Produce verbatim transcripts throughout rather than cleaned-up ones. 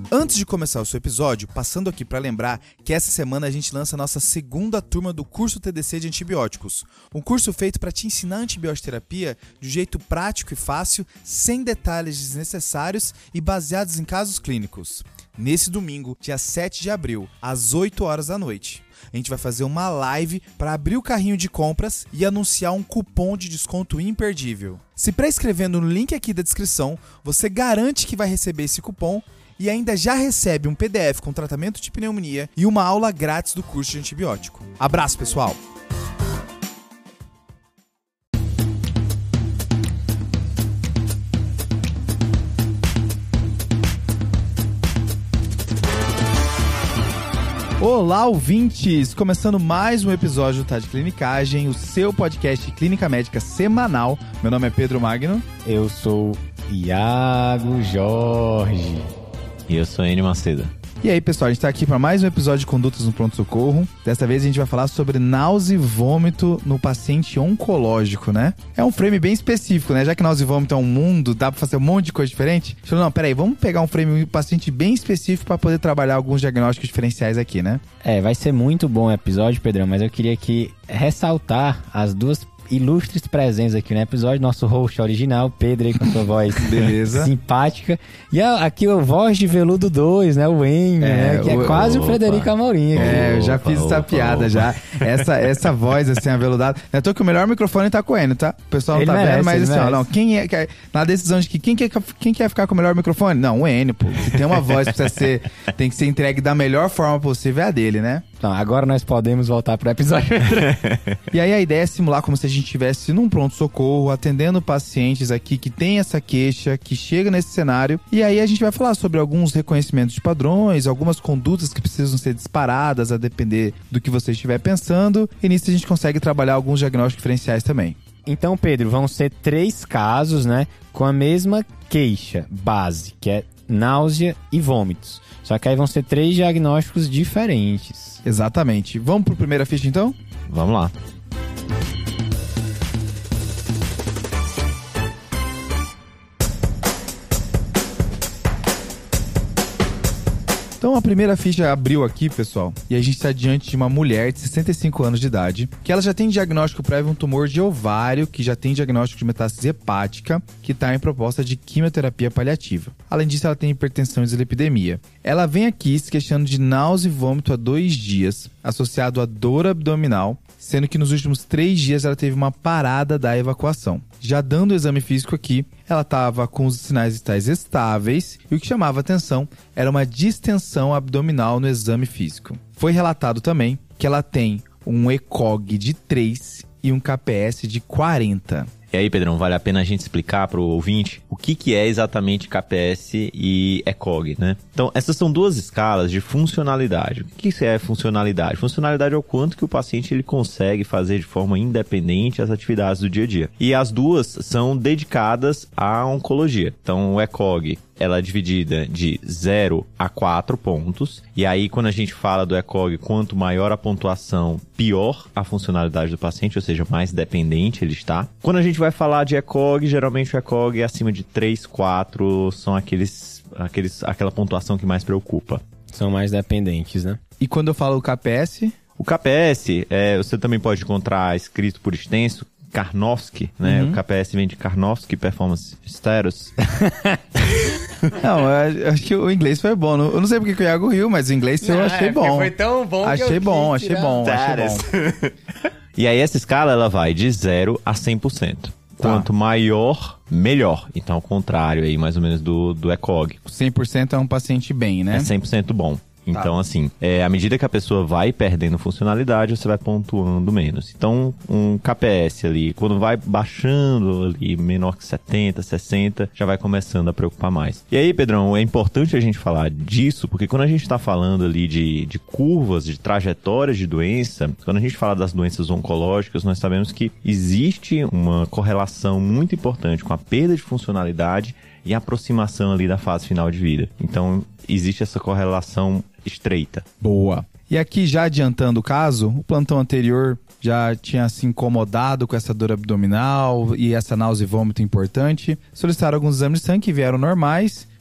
Antes de começar o seu episódio, passando aqui para lembrar que essa semana a gente lança a nossa segunda turma do curso T D C de antibióticos. Um curso feito para te ensinar antibioterapia de um jeito prático e fácil, sem detalhes desnecessários e baseados em casos clínicos. Nesse domingo, dia sete de abril, às oito horas da noite. A gente vai fazer uma live para abrir o carrinho de compras e anunciar um cupom de desconto imperdível. Se pré-inscrevendo no link aqui da descrição, você garante que vai receber esse cupom e ainda já recebe um P D F com tratamento de pneumonia e uma aula grátis do curso de antibiótico. Abraço, pessoal! Olá, ouvintes! Começando mais um episódio do Tá de Clinicagem, o seu podcast clínica médica semanal. Meu nome é Pedro Magno. Eu sou Iago Jorge. E eu sou Enio Macedo. E aí, pessoal, a gente tá aqui para mais um episódio de Condutas no Pronto-Socorro. Dessa vez a gente vai falar sobre náusea e vômito no paciente oncológico, né? É um frame bem específico, né? Já que náusea e vômito é um mundo, dá pra fazer um monte de coisa diferente. Falei, não, peraí, vamos pegar um frame de um paciente bem específico para poder trabalhar alguns diagnósticos diferenciais aqui, né? É, vai ser muito bom o episódio, Pedrão, mas eu queria aqui ressaltar as duas ilustres presentes aqui no episódio, nosso host original, Pedro aí com sua voz Beleza. simpática, e a, aqui o Voz de Veludo dois, né, o Enio, é, né, que é o, quase o opa. Frederico Amorim. É, eu já Opa, fiz essa opa, piada opa. já, essa, essa voz assim, aveludada. Eu tô que o melhor microfone tá com o Enio, tá? O pessoal não Ele tá merece, vendo, mas ele assim, ó, merece. não, quem é, quer- na decisão de que quem quer, quem quer ficar com o melhor microfone? Não, o Enio, pô. Se tem uma voz que precisa ser, tem que ser entregue da melhor forma possível, é a dele, né? Então, agora nós podemos voltar pro episódio. E aí a ideia é simular como se a gente estivesse num pronto-socorro, atendendo pacientes aqui que tem essa queixa, que chega nesse cenário. E aí a gente vai falar sobre alguns reconhecimentos de padrões, algumas condutas que precisam ser disparadas a depender do que você estiver pensando. E nisso a gente consegue trabalhar alguns diagnósticos diferenciais também. Então, Pedro, vão ser três casos, né, com a mesma queixa base, que é náusea e vômitos. Só que aí vão ser três diagnósticos diferentes. Exatamente. Vamos pro primeira ficha então? Vamos lá. Então a primeira ficha abriu aqui, pessoal, e a gente está diante de uma mulher de sessenta e cinco anos de idade, que ela já tem diagnóstico prévio um tumor de ovário, que já tem diagnóstico de metástase hepática, que está em proposta de quimioterapia paliativa. Além disso, ela tem hipertensão e dislipidemia. Ela vem aqui se queixando de náusea e vômito há dois dias, associado a dor abdominal, sendo que nos últimos três dias ela teve uma parada da evacuação. Já dando o exame físico aqui, ela estava com os sinais vitais estáveis e o que chamava atenção era uma distensão abdominal no exame físico. Foi relatado também que ela tem um E C O G de três e um K P S de quarenta. E aí, Pedrão, vale a pena a gente explicar para o ouvinte o que, que é exatamente K P S e E C O G, né? Então, essas são duas escalas de funcionalidade. O que, que é funcionalidade? Funcionalidade é o quanto que o paciente ele consegue fazer de forma independente as atividades do dia a dia. E as duas são dedicadas à oncologia. Então, o E C O G, ela é dividida de zero a quatro pontos. E aí, quando a gente fala do E C O G, quanto maior a pontuação, pior a funcionalidade do paciente, ou seja, mais dependente ele está. Quando a gente vai falar de E C O G, geralmente o E C O G é acima de três, quatro, são aqueles, aqueles, aquela pontuação que mais preocupa. São mais dependentes, né? E quando eu falo K P S... O K P S, é, você também pode encontrar escrito por extenso, Karnofsky, né? Uhum. O K P S vem de Karnofsky Performance Status. Não, eu acho que o inglês foi bom. Eu não sei porque que o Iago riu, mas o inglês eu achei bom. Foi tão bom Achei bom, achei bom, achei bom. E aí essa escala, ela vai de zero a cem por cento. Tá. Quanto maior, melhor. Então, ao contrário aí, mais ou menos, do, do E C O G. cem por cento é um paciente bem, né? É cem por cento bom. Então, assim, é, à medida que a pessoa vai perdendo funcionalidade, você vai pontuando menos. Então, um K P S ali, quando vai baixando ali, menor que setenta, sessenta, já vai começando a preocupar mais. E aí, Pedrão, é importante a gente falar disso, porque quando a gente está falando ali de, de curvas, de trajetórias de doença, quando a gente fala das doenças oncológicas, nós sabemos que existe uma correlação muito importante com a perda de funcionalidade e a aproximação ali da fase final de vida. Então, existe essa correlação estreita. Boa. E aqui, já adiantando o caso, o plantão anterior já tinha se incomodado com essa dor abdominal e essa náusea e vômito importante. Solicitaram alguns exames de sangue que vieram normais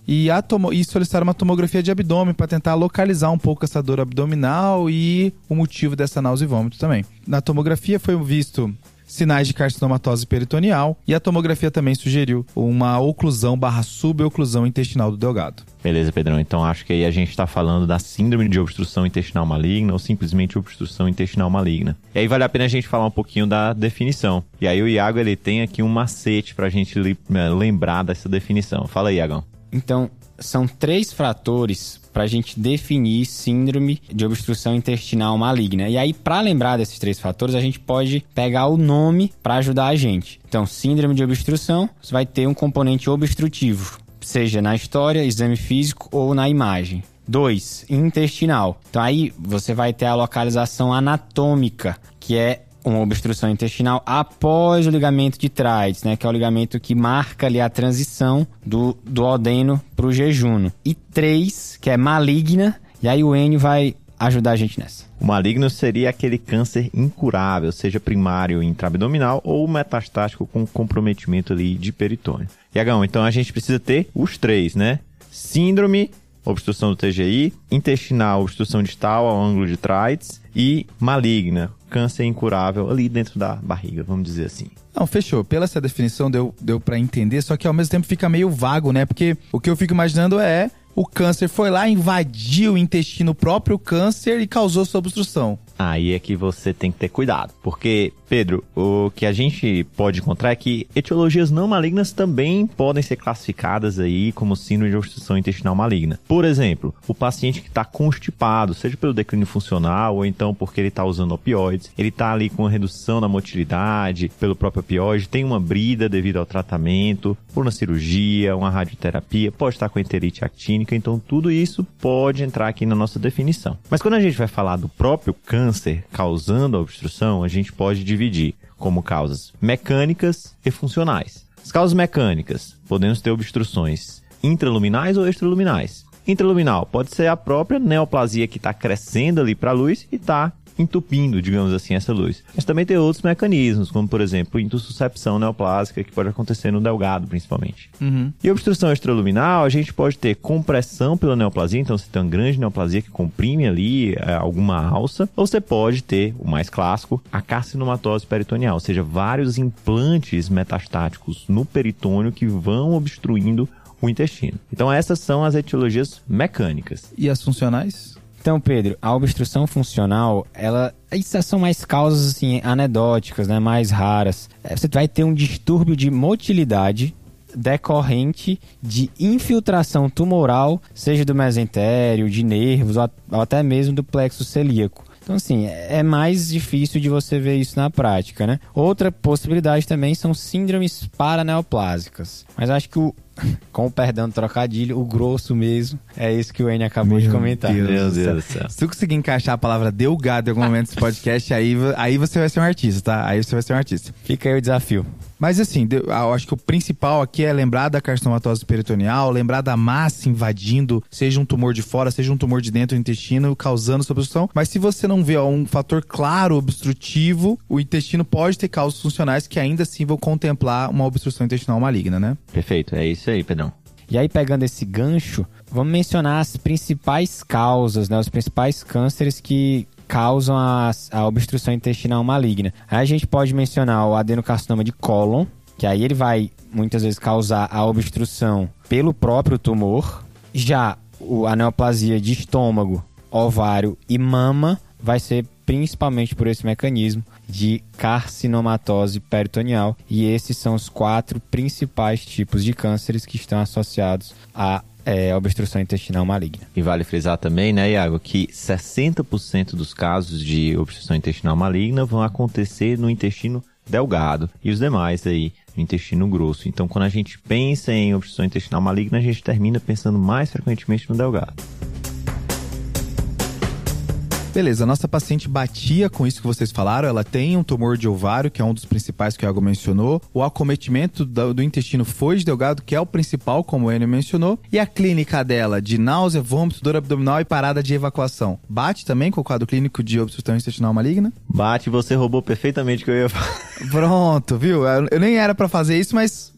e, a tomo, e solicitaram uma tomografia de abdômen para tentar localizar um pouco essa dor abdominal e o motivo dessa náusea e vômito também. Na tomografia foi visto sinais de carcinomatose peritoneal e a tomografia também sugeriu uma oclusão barra suboclusão intestinal do delgado. Beleza, Pedrão. Então acho que aí a gente está falando da síndrome de obstrução intestinal maligna ou simplesmente obstrução intestinal maligna. E aí vale a pena a gente falar um pouquinho da definição. E aí o Iago, ele tem aqui um macete para a gente lembrar dessa definição. Fala aí, Iagão. Então, são três fatores para a gente definir síndrome de obstrução intestinal maligna. E aí, para lembrar desses três fatores, a gente pode pegar o nome para ajudar a gente. Então, síndrome de obstrução, você vai ter um componente obstrutivo, seja na história, exame físico ou na imagem. Dois, intestinal. Então, aí você vai ter a localização anatômica, que é uma obstrução intestinal após o ligamento de Treitz, né? Que é o ligamento que marca ali a transição do, do duodeno para o jejuno. E três, que é maligna, e aí o Enio vai ajudar a gente nessa. O maligno seria aquele câncer incurável, seja primário intraabdominal ou metastático com comprometimento ali de peritônio. Iagão, então a gente precisa ter os três, né? Síndrome, obstrução do T G I, intestinal, obstrução distal ao ângulo de Treitz e maligna, câncer incurável ali dentro da barriga, vamos dizer assim. Não, fechou. Pela essa definição deu, deu pra entender, só que ao mesmo tempo fica meio vago, né? Porque o que eu fico imaginando é o câncer foi lá, invadiu o intestino, o próprio câncer e causou sua obstrução. Aí é que você tem que ter cuidado, porque, Pedro, o que a gente pode encontrar é que etiologias não malignas também podem ser classificadas aí como síndrome de obstrução intestinal maligna. Por exemplo, o paciente que está constipado, seja pelo declínio funcional ou então porque ele está usando opioides, ele está ali com redução da motilidade pelo próprio opioide, tem uma brida devido ao tratamento, por uma cirurgia, uma radioterapia, pode estar com enterite actínica, então tudo isso pode entrar aqui na nossa definição. Mas quando a gente vai falar do próprio câncer, câncer causando a obstrução, a gente pode dividir como causas mecânicas e funcionais. As causas mecânicas, podemos ter obstruções intraluminais ou extraluminais. Intraluminal pode ser a própria neoplasia que está crescendo ali para a luz e está entupindo, digamos assim, essa luz. Mas também tem outros mecanismos, como por exemplo, intussuscepção neoplásica, que pode acontecer no delgado, principalmente. Uhum. E obstrução extraluminal, a gente pode ter compressão pela neoplasia, então você tem uma grande neoplasia que comprime ali é, alguma alça, ou você pode ter, o mais clássico, a carcinomatose peritoneal, ou seja, vários implantes metastáticos no peritônio que vão obstruindo o intestino. Então essas são as etiologias mecânicas. E as funcionais? Então, Pedro, a obstrução funcional, ela, essas são mais causas assim, anedóticas, né, mais raras. Você vai ter um distúrbio de motilidade decorrente de infiltração tumoral, seja do mesentério, de nervos, ou até mesmo do plexo celíaco. Então, assim, é mais difícil de você ver isso na prática, né? Outra possibilidade também são síndromes paraneoplásicas. Mas acho que o, com o perdão do trocadilho, o grosso mesmo é isso que o Enio acabou Meu de comentar. Deus Meu do Deus céu. do céu. Se tu conseguir encaixar a palavra delgado em algum momento desse podcast, aí, aí você vai ser um artista, tá? Aí você vai ser um artista. Fica aí o desafio. Mas assim, eu acho que o principal aqui é lembrar da carcinomatose peritoneal, lembrar da massa invadindo, seja um tumor de fora, seja um tumor de dentro do intestino, causando essa obstrução. Mas se você não vê ó, um fator claro obstrutivo, o intestino pode ter causas funcionais que ainda assim vão contemplar uma obstrução intestinal maligna, né? Perfeito, é isso aí, Pedrão. E aí, pegando esse gancho, vamos mencionar as principais causas, né? Os principais cânceres que causam a, a obstrução intestinal maligna. Aí a gente pode mencionar o adenocarcinoma de cólon, que aí ele vai muitas vezes causar a obstrução pelo próprio tumor. Já o, a neoplasia de estômago, ovário e mama vai ser principalmente por esse mecanismo de carcinomatose peritoneal. E esses são os quatro principais tipos de cânceres que estão associados a É, obstrução intestinal maligna. E vale frisar também, né, Iago, que sessenta por cento dos casos de obstrução intestinal maligna vão acontecer no intestino delgado e os demais aí no intestino grosso. Então, quando a gente pensa em obstrução intestinal maligna, a gente termina pensando mais frequentemente no delgado. Beleza, a nossa paciente batia com isso que vocês falaram, ela tem um tumor de ovário, que é um dos principais que o Iago mencionou, o acometimento do, do intestino foi de delgado, que é o principal, como o Enio mencionou, e a clínica dela de náusea, vômito, dor abdominal e parada de evacuação. Bate também com o quadro clínico de obstrução intestinal maligna? Bate, você roubou perfeitamente o que eu ia falar. Pronto, viu? Eu, eu nem era pra fazer isso, mas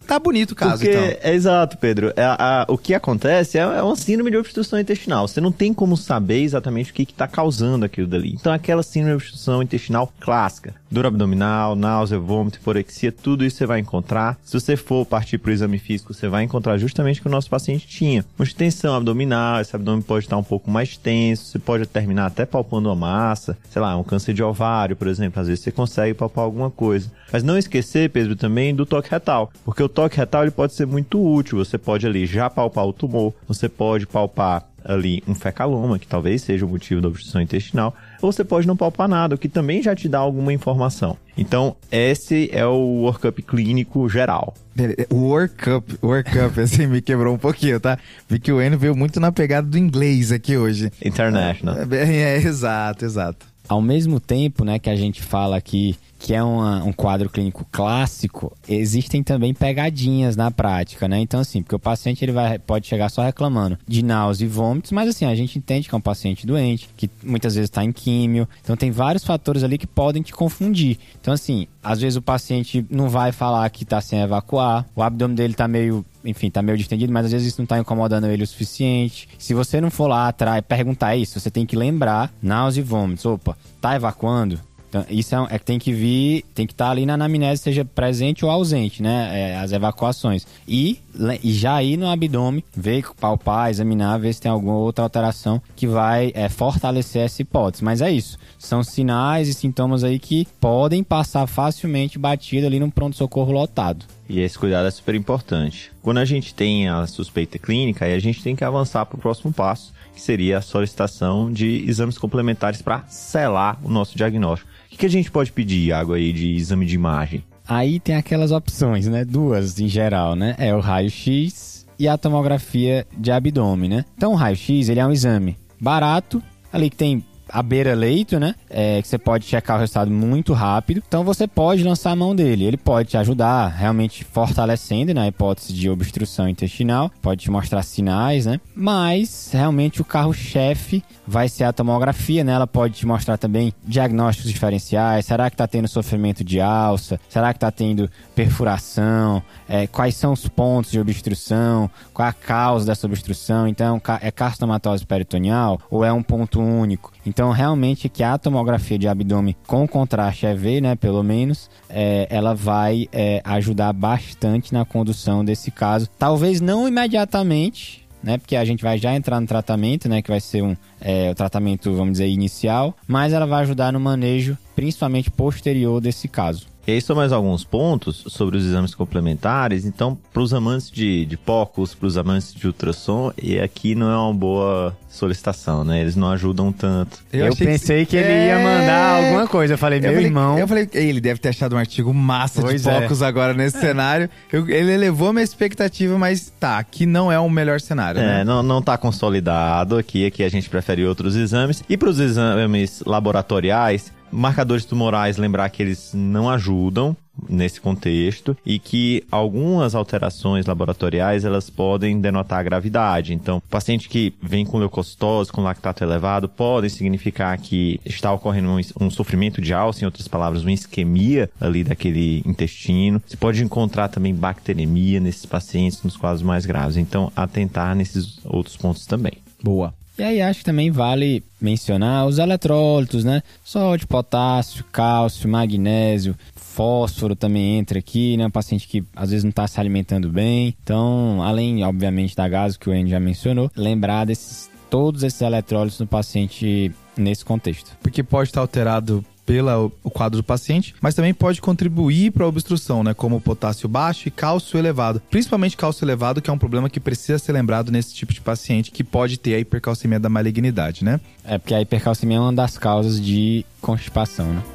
tá bonito o caso, Porque, então. É exato, Pedro. É, a, o que acontece é, é uma síndrome de obstrução intestinal. Você não tem como saber exatamente o que está causando aquilo dali. Então, aquela síndrome de obstrução intestinal clássica. Dor abdominal, náusea, vômito, hiporexia, tudo isso você vai encontrar. Se você for partir para o exame físico, você vai encontrar justamente o que o nosso paciente tinha. Uma extensão abdominal, esse abdômen pode estar um pouco mais tenso, você pode terminar até palpando a massa. Sei lá, um câncer de ovário, por exemplo. Às vezes você consegue palpar alguma coisa. Mas não esquecer, Pedro, também do toque retal. Porque o toque retal ele pode ser muito útil. Você pode ali já palpar o tumor, você pode palpar ali um fecaloma, que talvez seja o motivo da obstrução intestinal, ou você pode não palpar nada, o que também já te dá alguma informação. Então, esse é o workup clínico geral. O workup, workup, assim, me quebrou um pouquinho, tá? Vi que o Enio veio muito na pegada do inglês aqui hoje. International. É, é exato, exato. Ao mesmo tempo, né, que a gente fala aqui que é uma, um quadro clínico clássico, existem também pegadinhas na prática, né? Então, assim, porque o paciente ele vai, pode chegar só reclamando de náusea e vômitos, mas assim, a gente entende que é um paciente doente, que muitas vezes está em químio, então tem vários fatores ali que podem te confundir. Então, assim, às vezes o paciente não vai falar que está sem evacuar, o abdômen dele está meio... enfim, tá meio distendido, mas às vezes isso não tá incomodando ele o suficiente. Se você não for lá atrás perguntar isso, você tem que lembrar, náusea e vômitos. Opa, tá evacuando? Então, isso é, é que tem que vir, tem que estar ali na anamnese, seja presente ou ausente, né? É, as evacuações. E, e já ir no abdômen, ver, palpar, examinar, ver se tem alguma outra alteração que vai é, fortalecer essa hipótese. Mas é isso. São sinais e sintomas aí que podem passar facilmente batido ali num pronto-socorro lotado. E esse cuidado é super importante. Quando a gente tem a suspeita clínica, aí a gente tem que avançar para o próximo passo, que seria a solicitação de exames complementares para selar o nosso diagnóstico. O que a gente pode pedir, Iago, aí de exame de imagem? Aí tem aquelas opções, né? Duas em geral, né? É o raio-x e a tomografia de abdômen, né? Então o raio-x, ele é um exame barato, ali que tem a beira-leito, né? É, que você pode checar o resultado muito rápido. Então você pode lançar a mão dele. Ele pode te ajudar realmente fortalecendo, né, a hipótese de obstrução intestinal. Pode te mostrar sinais, né? Mas realmente o carro-chefe vai ser a tomografia, né? Ela pode te mostrar também diagnósticos diferenciais. Será que está tendo sofrimento de alça? Será que está tendo perfuração? É, quais são os pontos de obstrução? Qual é a causa dessa obstrução? Então, é carcinomatose peritoneal ou é um ponto único? Então, realmente, que a tomografia de abdômen com contraste E V, né, pelo menos, é, ela vai é, ajudar bastante na condução desse caso. Talvez não imediatamente, né, porque a gente vai já entrar no tratamento, né, que vai ser um, é, o tratamento, vamos dizer, inicial, mas ela vai ajudar no manejo, principalmente posterior desse caso. E aí são mais alguns pontos sobre os exames complementares. Então, para os amantes de, de P O C S, para os amantes de ultrassom, e aqui não é uma boa solicitação, né? Eles não ajudam tanto. Eu, eu pensei que, que ele ia mandar alguma coisa. Eu falei, meu eu falei, irmão... Eu falei, ele deve ter achado um artigo massa pois de P O C S é. agora nesse cenário. Eu, ele elevou minha expectativa, mas tá, aqui não é o melhor cenário, É, né? não, não tá consolidado aqui. Aqui a gente prefere outros exames. E para os exames laboratoriais, marcadores tumorais, lembrar que eles não ajudam nesse contexto e que algumas alterações laboratoriais elas podem denotar gravidade. Então, paciente que vem com leucocitose, com lactato elevado, podem significar que está ocorrendo um, um sofrimento de alça, em outras palavras, uma isquemia ali daquele intestino. Você pode encontrar também bacteremia nesses pacientes, nos quadros mais graves. Então, atentar nesses outros pontos também. Boa. E aí acho que também vale mencionar os eletrólitos, né? Sódio, potássio, cálcio, magnésio, fósforo também entra aqui, né? Um paciente que às vezes não está se alimentando bem. Então, além, obviamente, da gaso que o Andy já mencionou, lembrar desses, todos esses eletrólitos no paciente nesse contexto. Porque pode estar alterado pelo quadro do paciente, mas também pode contribuir para a obstrução, né? Como potássio baixo e cálcio elevado. Principalmente cálcio elevado, que é um problema que precisa ser lembrado nesse tipo de paciente que pode ter a hipercalcemia da malignidade, né? É, porque a hipercalcemia é uma das causas de constipação, né?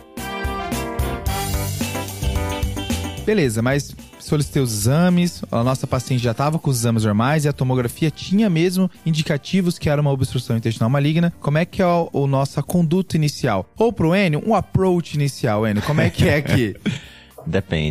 Beleza, mas solicitei os exames, a nossa paciente já estava com os exames normais e a tomografia tinha mesmo indicativos que era uma obstrução intestinal maligna. Como é que é o, o nossa conduta inicial? Ou pro Enio, um approach inicial, Enio, como é que é aqui? Depende.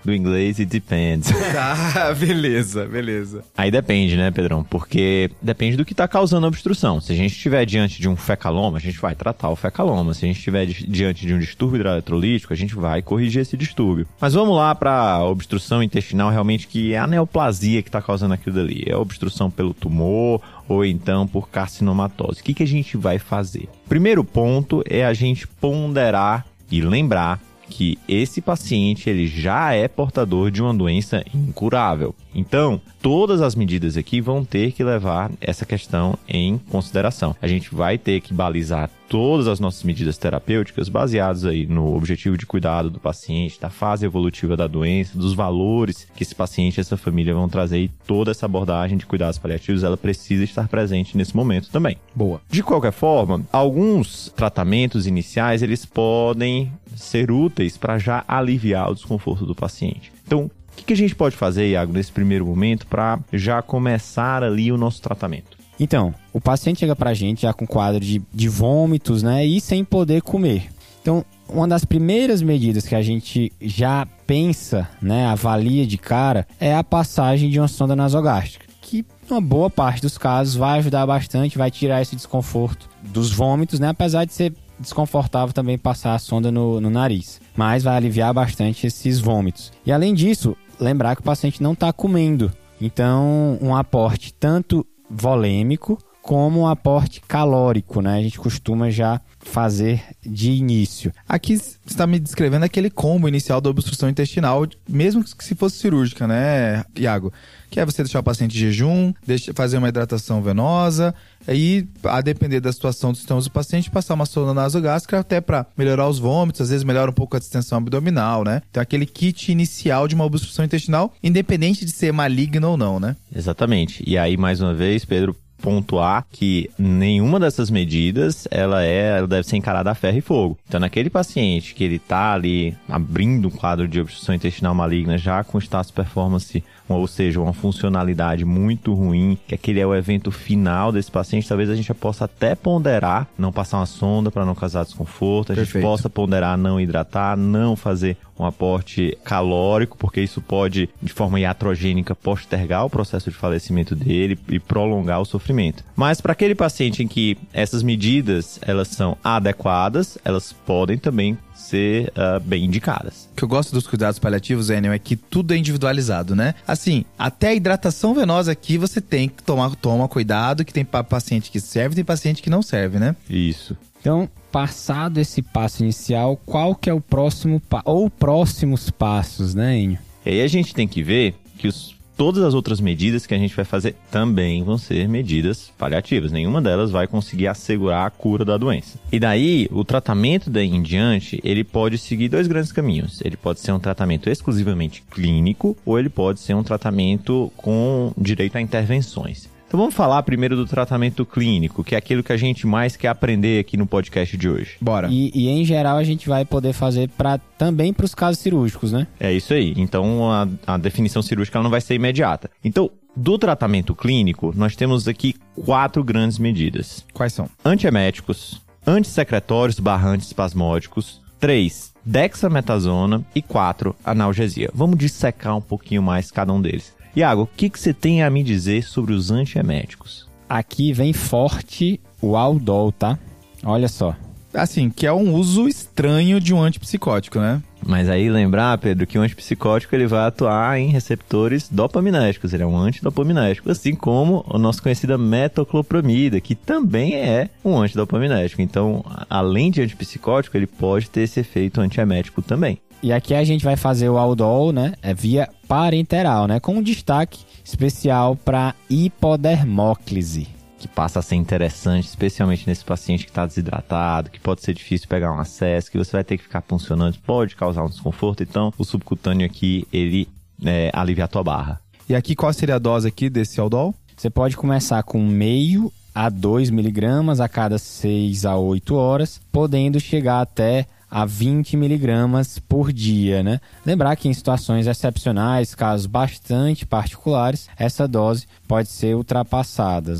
do inglês it depends. Tá, beleza, beleza. Aí depende, né, Pedrão? Porque depende do que está causando a obstrução. Se a gente estiver diante de um fecaloma, a gente vai tratar o fecaloma. Se a gente estiver diante de um distúrbio hidroeletrolítico, a gente vai corrigir esse distúrbio. Mas vamos lá para a obstrução intestinal, realmente, que é a neoplasia que está causando aquilo dali. É a obstrução pelo tumor ou então por carcinomatose. O que, que a gente vai fazer? Primeiro ponto é a gente ponderar e lembrar que esse paciente ele já é portador de uma doença incurável. Então, todas as medidas aqui vão ter que levar essa questão em consideração. A gente vai ter que balizar todas as nossas medidas terapêuticas baseadas aí no objetivo de cuidado do paciente, da fase evolutiva da doença, dos valores que esse paciente e essa família vão trazer, e toda essa abordagem de cuidados paliativos, ela precisa estar presente nesse momento também. Boa. De qualquer forma, alguns tratamentos iniciais, eles podem ser úteis para já aliviar o desconforto do paciente. Então, o que a gente pode fazer, Iago, nesse primeiro momento para já começar ali o nosso tratamento? Então, o paciente chega pra gente já com quadro de, de vômitos, né, e sem poder comer. Então, uma das primeiras medidas que a gente já pensa, né, avalia de cara, é a passagem de uma sonda nasogástrica, que uma boa parte dos casos vai ajudar bastante, vai tirar esse desconforto dos vômitos, né, apesar de ser desconfortável também passar a sonda no, no nariz, mas vai aliviar bastante esses vômitos. E além disso, lembrar que o paciente não está comendo, então um aporte tanto volêmico como um aporte calórico, né? A gente costuma já fazer de início. Aqui você está me descrevendo aquele combo inicial da obstrução intestinal, mesmo que se fosse cirúrgica, né, Iago? Que é você deixar o paciente em jejum, deixa, fazer uma hidratação venosa, aí, a depender da situação dos sintomas do paciente, passar uma sonda nasogástrica até para melhorar os vômitos, às vezes melhora um pouco a distensão abdominal, né? Então, aquele kit inicial de uma obstrução intestinal, independente de ser maligno ou não, né? Exatamente. E aí, mais uma vez, Pedro, pontuar que nenhuma dessas medidas ela é, ela deve ser encarada a ferro e fogo. Então, naquele paciente que ele tá ali abrindo um quadro de obstrução intestinal maligna já com status performance, ou seja, uma funcionalidade muito ruim, que aquele é o evento final desse paciente, talvez a gente já possa até ponderar não passar uma sonda para não causar desconforto, a Perfeito. gente possa ponderar não hidratar, não fazer um aporte calórico, porque isso pode, de forma iatrogênica, postergar o processo de falecimento dele e prolongar o sofrimento. Mas para aquele paciente em que essas medidas elas são adequadas, elas podem também ser uh, bem indicadas. O que eu gosto dos cuidados paliativos, Enio, é que tudo é individualizado, né? Assim, até a hidratação venosa aqui você tem que tomar toma cuidado, que tem paciente que serve e tem paciente que não serve, né? Isso. Então, passado esse passo inicial, qual que é o próximo pa- ou próximos passos, né, Enio? E aí a gente tem que ver que os todas as outras medidas que a gente vai fazer também vão ser medidas paliativas. Nenhuma delas vai conseguir assegurar a cura da doença. E daí, o tratamento daí em diante, ele pode seguir dois grandes caminhos. Ele pode ser um tratamento exclusivamente clínico ou ele pode ser um tratamento com direito a intervenções. Então vamos falar primeiro do tratamento clínico, que é aquilo que a gente mais quer aprender aqui no podcast de hoje. Bora. E, e em geral a gente vai poder fazer pra, também para os casos cirúrgicos, né? É isso aí. Então a, a definição cirúrgica ela não vai ser imediata. Então, do tratamento clínico, nós temos aqui quatro grandes medidas. Quais são? Antieméticos, antissecretórios barra antiespasmódicos, três, dexametasona e quatro, analgesia. Vamos dissecar um pouquinho mais cada um deles. Iago, o que, que você tem a me dizer sobre os antieméticos? Aqui vem forte o Aldol, tá? Olha só. Assim, que é um uso estranho de um antipsicótico, né? Mas aí lembrar, Pedro, que o antipsicótico ele vai atuar em receptores dopaminérgicos, ele é um antidopaminérgico, assim como a nossa conhecida metoclopramida, que também é um antidopaminérgico. Então, além de antipsicótico, ele pode ter esse efeito antiemético também. E aqui a gente vai fazer o Aldol, né? É via parenteral, né? Com um destaque especial para hipodermóclise. Que passa a ser interessante, especialmente nesse paciente que está desidratado, que pode ser difícil pegar um acesso, que você vai ter que ficar funcionando, pode causar um desconforto. Então, o subcutâneo aqui, ele é, alivia a tua barra. E aqui, qual seria a dose aqui desse Aldol? Você pode começar com meio a dois miligramas a cada seis a oito horas, podendo chegar até a vinte miligramas por dia, né? Lembrar que em situações excepcionais, casos bastante particulares, essa dose pode ser ultrapassada, né?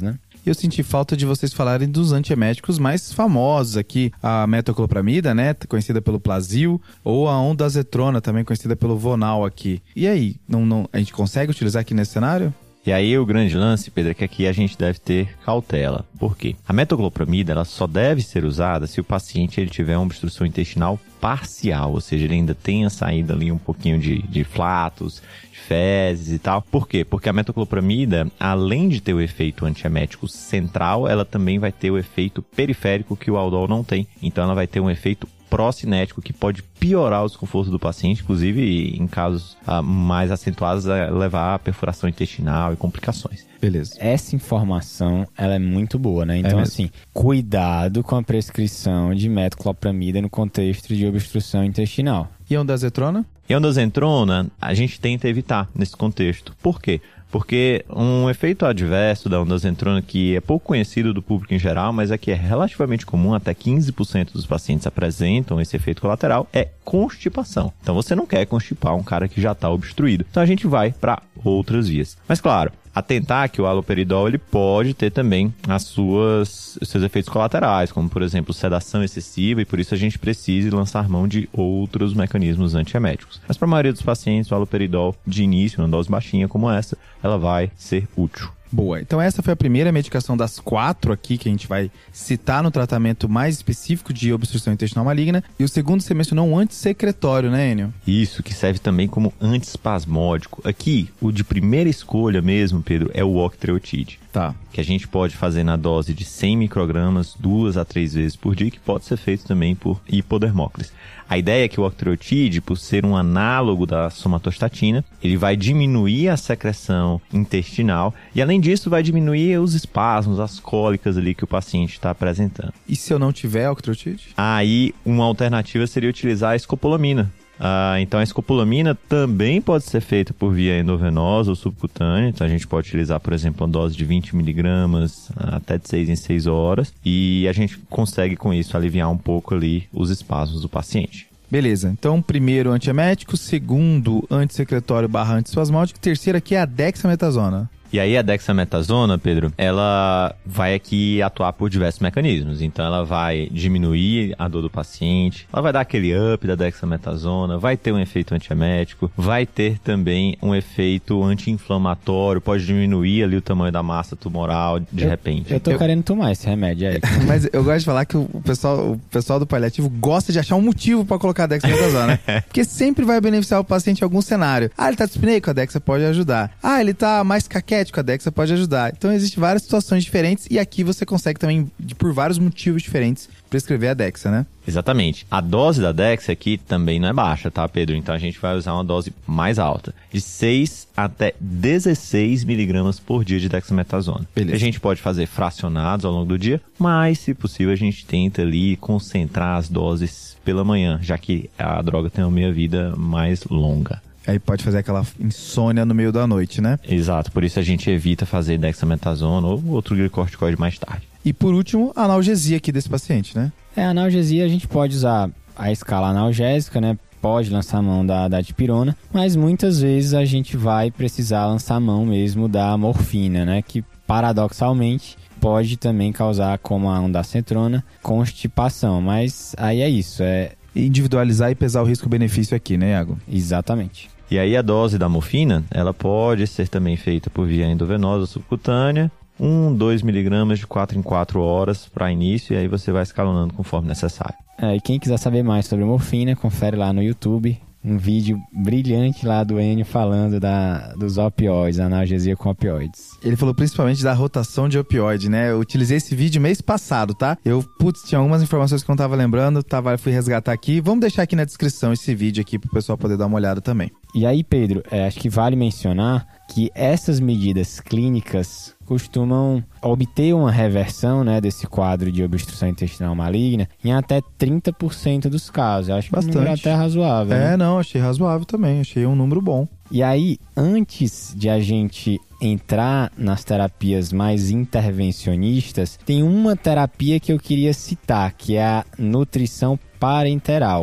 E eu senti falta de vocês falarem dos antieméticos mais famosos aqui. A metoclopramida, né, conhecida pelo Plasil, ou a ondansetrona, também conhecida pelo Vonal aqui. E aí, não, não, a gente consegue utilizar aqui nesse cenário? E aí o grande lance, Pedro, é que aqui a gente deve ter cautela. Por quê? A metoclopramida, ela só deve ser usada se o paciente ele tiver uma obstrução intestinal parcial, ou seja, ele ainda tenha saído ali um pouquinho de, de flatos, de fezes e tal. Por quê? Porque a metoclopramida, além de ter o efeito antiemético central, ela também vai ter o efeito periférico que o aldol não tem. Então ela vai ter um efeito pró-cinético que pode piorar o desconforto do paciente, inclusive em casos ah, mais acentuados, a levar a perfuração intestinal e complicações. Beleza. Essa informação, ela é muito boa, né? Então, é assim, cuidado com a prescrição de metoclopramida no contexto de obstrução intestinal. E a ondansetrona? E a ondansetrona, a gente tenta evitar nesse contexto. Por quê? Porque um efeito adverso da ondansetrona que é pouco conhecido do público em geral, mas é que é relativamente comum, até quinze por cento dos pacientes apresentam esse efeito colateral, é constipação. Então você não quer constipar um cara que já está obstruído. Então a gente vai para outras vias. Mas claro, atentar que o haloperidol ele pode ter também as suas, os seus efeitos colaterais, como por exemplo sedação excessiva, e por isso a gente precisa lançar mão de outros mecanismos antieméticos. Mas para a maioria dos pacientes, o haloperidol de início, uma dose baixinha como essa, ela vai ser útil. Boa, então essa foi a primeira medicação das quatro aqui que a gente vai citar no tratamento mais específico de obstrução intestinal maligna. E o segundo você mencionou um antissecretório, né, Enio? Isso, que serve também como antiespasmódico. Aqui, o de primeira escolha mesmo, Pedro, é o octreotide. Tá. Que a gente pode fazer na dose de cem microgramas duas a três vezes por dia, que pode ser feito também por hipodermóclise. A ideia é que o octreotide, por ser um análogo da somatostatina, ele vai diminuir a secreção intestinal e, além disso, vai diminuir os espasmos, as cólicas ali que o paciente está apresentando. E se eu não tiver octreotide? Aí, uma alternativa seria utilizar a escopolamina. Ah, então a escopolamina também pode ser feita por via endovenosa ou subcutânea. Então a gente pode utilizar, por exemplo, uma dose de vinte miligramas até de seis em seis horas. E a gente consegue com isso aliviar um pouco ali os espasmos do paciente. Beleza, então primeiro antiemético, segundo antissecretório barra antiespasmódico, terceiro aqui é a dexametasona. E aí a dexametasona, Pedro, ela vai aqui atuar por diversos mecanismos. Então ela vai diminuir a dor do paciente, ela vai dar aquele up da dexametasona, vai ter um efeito antiemético, vai ter também um efeito anti-inflamatório, pode diminuir ali o tamanho da massa tumoral de eu, repente. Eu tô eu... querendo tomar esse remédio aí. Mas eu gosto de falar que o pessoal, o pessoal do paliativo gosta de achar um motivo pra colocar a dexametasona, né? Porque sempre vai beneficiar o paciente em algum cenário. Ah, ele tá dispneico, a dexa pode ajudar. Ah, ele tá mais caquético, a dexa pode ajudar. Então existem várias situações diferentes e aqui você consegue também, por vários motivos diferentes, prescrever a dexa, né? Exatamente. A dose da dexa aqui também não é baixa, tá, Pedro? Então a gente vai usar uma dose mais alta, de seis até dezesseis miligramas por dia de dexametasona. Beleza. A gente pode fazer fracionados ao longo do dia, mas se possível a gente tenta ali concentrar as doses pela manhã, já que a droga tem uma meia-vida mais longa. Aí pode fazer aquela insônia no meio da noite, né? Exato, por isso a gente evita fazer dexametasona ou outro glicorticoide mais tarde. E por último, a analgesia aqui desse paciente, né? É, a analgesia a gente pode usar a escala analgésica, né? Pode lançar mão da, da dipirona, mas muitas vezes a gente vai precisar lançar mão mesmo da morfina, né? Que paradoxalmente pode também causar, como a ondansetrona, constipação. Mas aí é isso, é... individualizar e pesar o risco-benefício aqui, né, Iago? Exatamente. E aí a dose da morfina, ela pode ser também feita por via endovenosa ou subcutânea, um, dois miligramas de quatro em quatro horas para início, e aí você vai escalonando conforme necessário. É, e quem quiser saber mais sobre morfina, confere lá no YouTube, um vídeo brilhante lá do Enio falando da, dos opioides, analgesia com opioides. Ele falou principalmente da rotação de opioide, né? Eu utilizei esse vídeo mês passado, tá? Eu, putz, tinha algumas informações que eu não tava lembrando, tava, fui resgatar aqui. Vamos deixar aqui na descrição esse vídeo aqui pro pessoal poder dar uma olhada também. E aí, Pedro, é, acho que vale mencionar que essas medidas clínicas costumam obter uma reversão, né, desse quadro de obstrução intestinal maligna em até trinta por cento dos casos. Eu acho que é um número até razoável. É, né? não, achei razoável também, achei um número bom. E aí, antes de a gente entrar nas terapias mais intervencionistas, tem uma terapia que eu queria citar, que é a nutrição parenteral.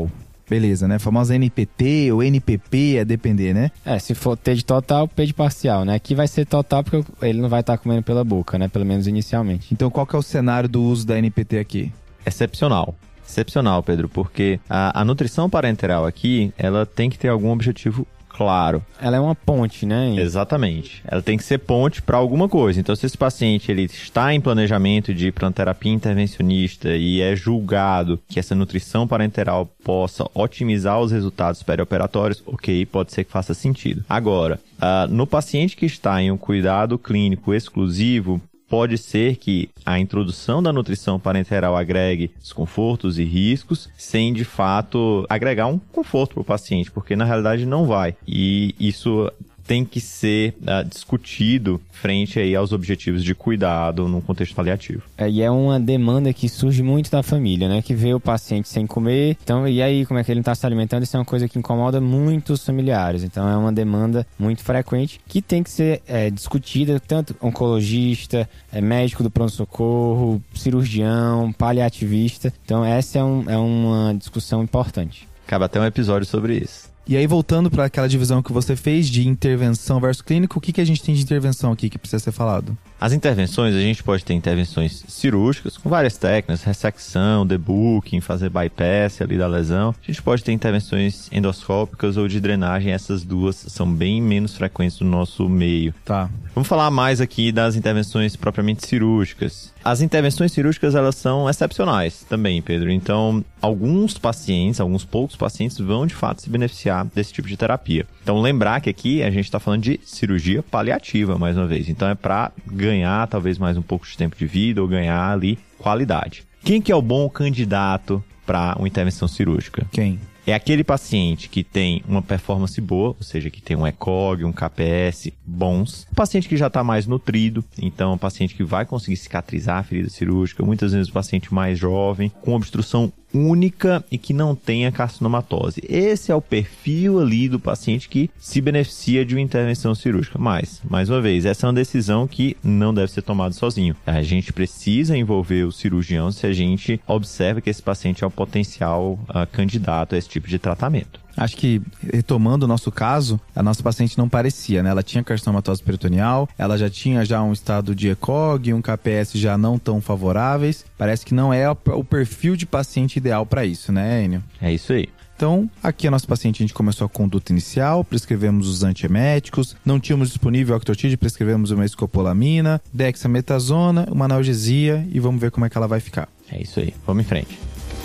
Beleza, né? A famosa N P T ou N P P, é depender, né? É, se for T de total, P de parcial, né? Aqui vai ser total porque ele não vai estar comendo pela boca, né? Pelo menos inicialmente. Então qual que é o cenário do uso da N P T aqui? Excepcional. Excepcional, Pedro, porque a, a nutrição parenteral aqui, ela tem que ter algum objetivo claro. Ela é uma ponte, né? Exatamente. Ela tem que ser ponte para alguma coisa. Então, se esse paciente ele está em planejamento de ir para uma terapia intervencionista e é julgado que essa nutrição parenteral possa otimizar os resultados perioperatórios, ok, pode ser que faça sentido. Agora, uh, no paciente que está em um cuidado clínico exclusivo, pode ser que a introdução da nutrição parenteral agregue desconfortos e riscos, sem de fato agregar um conforto para o paciente, porque na realidade não vai. E isso tem que ser uh, discutido frente aí aos objetivos de cuidado num contexto paliativo. É, e é uma demanda que surge muito da família, né? Que vê o paciente sem comer, então, e aí, como é que ele não está se alimentando? Isso é uma coisa que incomoda muitos familiares. Então, é uma demanda muito frequente que tem que ser é, discutida, tanto oncologista, é, médico do pronto-socorro, cirurgião, paliativista. Então, essa é, um, é uma discussão importante. Cabe até um episódio sobre isso. E aí, voltando para aquela divisão que você fez de intervenção versus clínico, o que, que a gente tem de intervenção aqui que precisa ser falado? As intervenções, a gente pode ter intervenções cirúrgicas, com várias técnicas, ressecção, debooking, fazer bypass ali da lesão. A gente pode ter intervenções endoscópicas ou de drenagem, essas duas são bem menos frequentes no nosso meio. Tá. Vamos falar mais aqui das intervenções propriamente cirúrgicas. As intervenções cirúrgicas, elas são excepcionais também, Pedro. Então, alguns pacientes, alguns poucos pacientes vão, de fato, se beneficiar desse tipo de terapia. Então, lembrar que aqui a gente está falando de cirurgia paliativa, mais uma vez. Então, é para ganhar, talvez, mais um pouco de tempo de vida ou ganhar ali qualidade. Quem que é o bom candidato para uma intervenção cirúrgica? Quem? É aquele paciente que tem uma performance boa, ou seja, que tem um ECOG, um K P S bons. O paciente que já está mais nutrido, então um paciente que vai conseguir cicatrizar a ferida cirúrgica. Muitas vezes o paciente mais jovem, com obstrução única e que não tenha carcinomatose. Esse é o perfil ali do paciente que se beneficia de uma intervenção cirúrgica. Mas, mais uma vez, essa é uma decisão que não deve ser tomada sozinho. A gente precisa envolver o cirurgião se a gente observa que esse paciente é um potencial uh, candidato a esse tipo de tratamento. Acho que, retomando o nosso caso, a nossa paciente não parecia, né? Ela tinha carcinomatose peritoneal, ela já tinha já um estado de ECOG, um K P S já não tão favoráveis. Parece que não é o perfil de paciente ideal para isso, né, Enio? É isso aí. Então, aqui a nossa paciente, a gente começou a conduta inicial, prescrevemos os antieméticos, não tínhamos disponível octotide, prescrevemos uma escopolamina, dexametasona, uma analgesia e vamos ver como é que ela vai ficar. É isso aí, vamos em frente.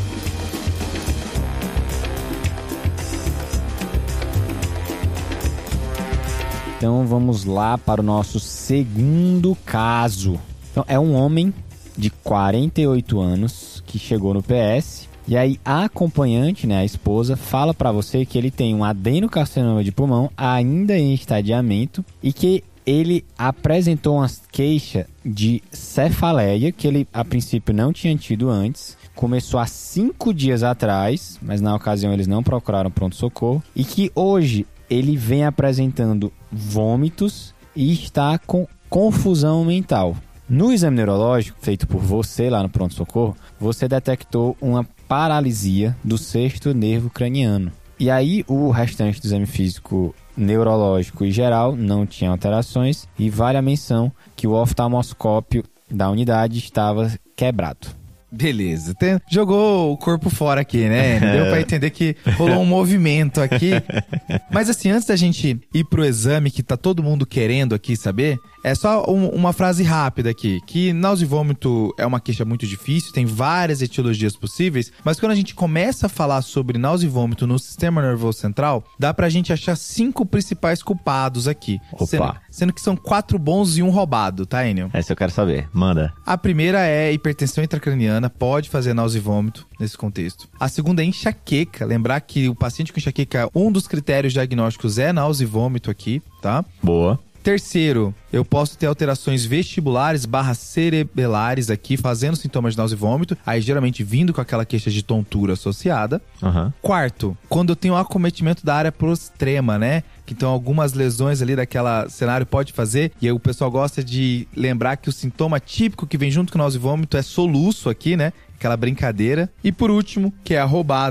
Então vamos lá para o nosso segundo caso. Então, é um homem de quarenta e oito anos que chegou no P S. E aí a acompanhante, né, a esposa, fala para você que ele tem um adenocarcinoma de pulmão ainda em estadiamento e que ele apresentou uma queixa de cefaleia que ele a princípio não tinha tido antes. Começou há cinco dias atrás, mas na ocasião eles não procuraram pronto-socorro. E que hoje ele vem apresentando vômitos e está com confusão mental. No exame neurológico, feito por você lá no pronto-socorro, você detectou uma paralisia do sexto nervo craniano. E aí, o restante do exame físico neurológico e geral não tinha alterações e vale a menção que o oftalmoscópio da unidade estava quebrado. Beleza, Tem, jogou o corpo fora aqui, né? Deu pra entender que rolou um movimento aqui. Mas assim, antes da gente ir pro exame que tá todo mundo querendo aqui saber, é só um, uma frase rápida aqui, que náusea e vômito é uma queixa muito difícil, tem várias etiologias possíveis, mas quando a gente começa a falar sobre náusea e vômito no sistema nervoso central, dá pra gente achar cinco principais culpados aqui. Opa. Sendo, sendo que são quatro bons e um roubado, tá, Enio? Essa eu quero saber, manda. A primeira é hipertensão intracraniana, pode fazer náusea e vômito nesse contexto. A segunda é enxaqueca, lembrar que o paciente com enxaqueca, um dos critérios diagnósticos é náusea e vômito aqui, tá? Boa. Terceiro, eu posso ter alterações vestibulares barra cerebelares aqui, fazendo sintomas de náusea e vômito, aí geralmente vindo com aquela queixa de tontura associada. Uhum. Quarto, quando eu tenho um acometimento da área prostrema, né? Que então algumas lesões ali daquela cenário pode fazer, e aí o pessoal gosta de lembrar que o sintoma típico que vem junto com náusea e vômito é soluço aqui, né? Aquela brincadeira. E por último, que é a roubada,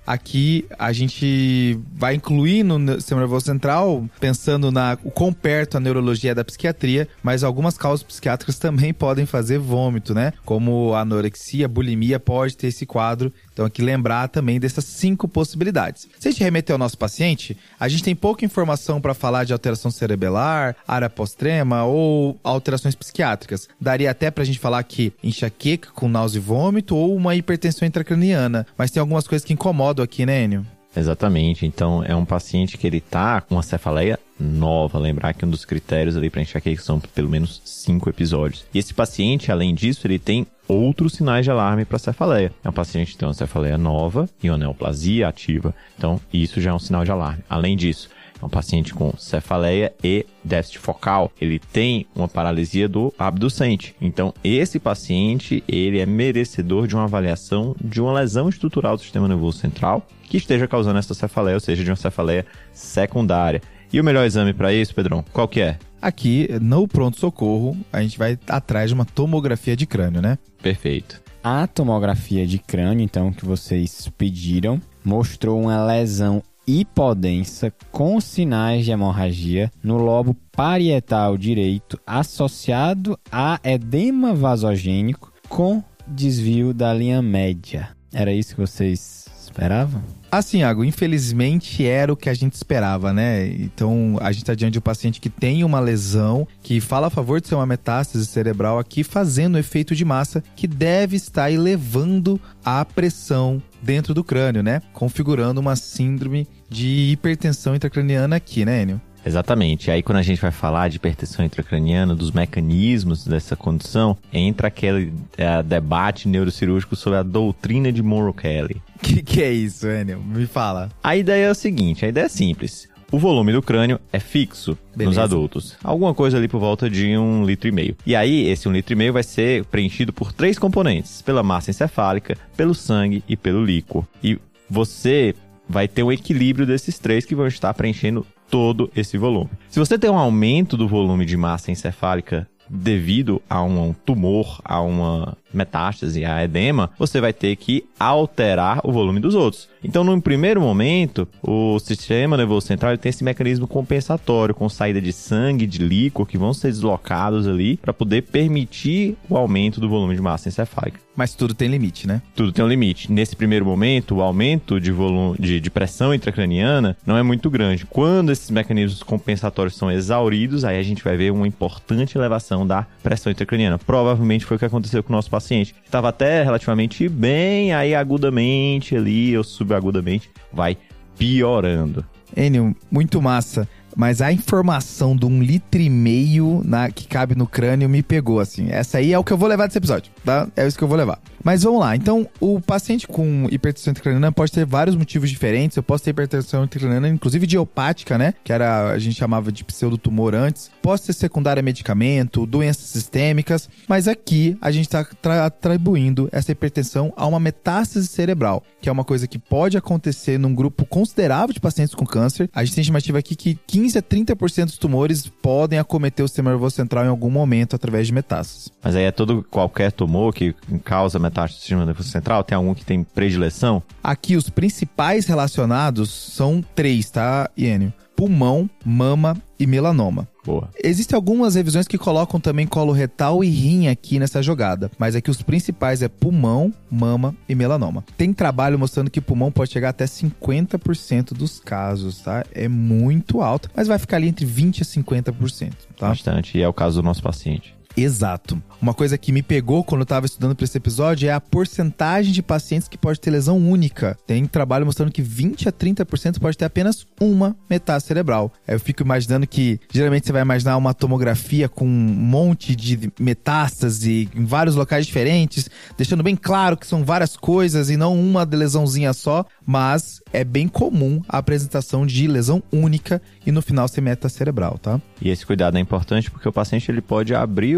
aqui a gente vai incluir no sistema nervoso central, pensando na o quão perto a neurologia é da psiquiatria, mas algumas causas psiquiátricas também podem fazer vômito, né? Como a anorexia, a bulimia pode ter esse quadro. Então aqui lembrar também dessas cinco possibilidades. Se a gente remeter ao nosso paciente, a gente tem pouca informação para falar de alteração cerebelar, área pós-trema ou alterações psiquiátricas. Daria até pra gente falar que enxaqueca com náusea e vômito ou uma hipertensão intracraniana. Mas tem algumas coisas que incomodam aqui, né, Enio? Exatamente. Então, é um paciente que ele tá com uma cefaleia nova. Lembrar que um dos critérios ali para enxaqueca são pelo menos cinco episódios. E esse paciente, além disso, ele tem outros sinais de alarme para cefaleia. É um paciente que tem uma cefaleia nova e uma neoplasia ativa. Então, isso já é um sinal de alarme. Além disso, é um paciente com cefaleia e déficit focal. Ele tem uma paralisia do abducente. Então, esse paciente, ele é merecedor de uma avaliação de uma lesão estrutural do sistema nervoso central que esteja causando essa cefaleia, ou seja, de uma cefaleia secundária. E o melhor exame para isso, Pedrão, qual que é? Aqui, no pronto-socorro, a gente vai atrás de uma tomografia de crânio, né? Perfeito. A tomografia de crânio, então, que vocês pediram, mostrou uma lesão hipodensa com sinais de hemorragia no lobo parietal direito associado a edema vasogênico com desvio da linha média. Era isso que vocês esperavam? Assim, Iago, infelizmente era o que a gente esperava, né? Então, a gente está diante de um paciente que tem uma lesão, que fala a favor de ser uma metástase cerebral aqui, fazendo efeito de massa, que deve estar elevando a pressão dentro do crânio, né? Configurando uma síndrome de hipertensão intracraniana aqui, né, Enio? Exatamente. Aí quando a gente vai falar de hipertensão intracraniana, dos mecanismos dessa condição, entra aquele é, debate neurocirúrgico sobre a doutrina de Monro-Kelly. O que, que é isso, Enio? Me fala. A ideia é a seguinte, a ideia é simples. O volume do crânio é fixo Beleza. Nos adultos. Alguma coisa ali por volta de um litro e meio. E aí, esse um litro e meio vai ser preenchido por três componentes. Pela massa encefálica, pelo sangue e pelo líquor. E você vai ter um equilíbrio desses três que vão estar preenchendo todo esse volume. Se você tem um aumento do volume de massa encefálica devido a um tumor, a uma metástase, a edema, você vai ter que alterar o volume dos outros. Então, no primeiro momento, o sistema nervoso central ele tem esse mecanismo compensatório, com saída de sangue, de líquor, que vão ser deslocados ali para poder permitir o aumento do volume de massa encefálica. Mas tudo tem limite, né? Tudo tem um limite. Nesse primeiro momento, o aumento de, volume, de, de pressão intracraniana não é muito grande. Quando esses mecanismos compensatórios são exauridos, aí a gente vai ver uma importante elevação da pressão intracraniana. Provavelmente foi o que aconteceu com o nosso paciente. Estava até relativamente bem, aí agudamente ali, ou subagudamente, vai piorando. Enio, muito massa. Mas a informação de um litro e meio na, que cabe no crânio me pegou, assim. Essa aí é o que eu vou levar desse episódio, tá? É isso que eu vou levar. Mas vamos lá. Então, o paciente com hipertensão intracraniana pode ter vários motivos diferentes. Eu posso ter hipertensão intracraniana, inclusive idiopática, né? Que era, a gente chamava de pseudotumor antes. Posso ter secundária a medicamento, doenças sistêmicas. Mas aqui, a gente está atribuindo essa hipertensão a uma metástase cerebral, que é uma coisa que pode acontecer num grupo considerável de pacientes com câncer. A gente tem estimativa aqui que quinze a trinta por cento dos tumores podem acometer o sistema nervoso central em algum momento através de metástases. Mas aí é todo, qualquer tumor que causa metástase do sistema nervoso central? Tem algum que tem predileção? Aqui os principais relacionados são três, tá, Iênio? Pulmão, mama e melanoma. Boa. Existem algumas revisões que colocam também colo retal e rim aqui nessa jogada, mas aqui os principais é pulmão, mama e melanoma. Tem trabalho mostrando que pulmão pode chegar até cinquenta por cento dos casos, tá? É muito alto, mas vai ficar ali entre vinte a cinquenta por cento, tá? Bastante, e é o caso do nosso paciente. Exato. Uma coisa que me pegou quando eu estava estudando para esse episódio é a porcentagem de pacientes que pode ter lesão única. Tem trabalho mostrando que vinte a trinta por cento pode ter apenas uma metástase cerebral. Aí eu fico imaginando que, geralmente você vai imaginar uma tomografia com um monte de metástase em vários locais diferentes, deixando bem claro que são várias coisas e não uma lesãozinha só, mas é bem comum a apresentação de lesão única e no final ser metástase cerebral, tá? E esse cuidado é importante porque o paciente ele pode abrir o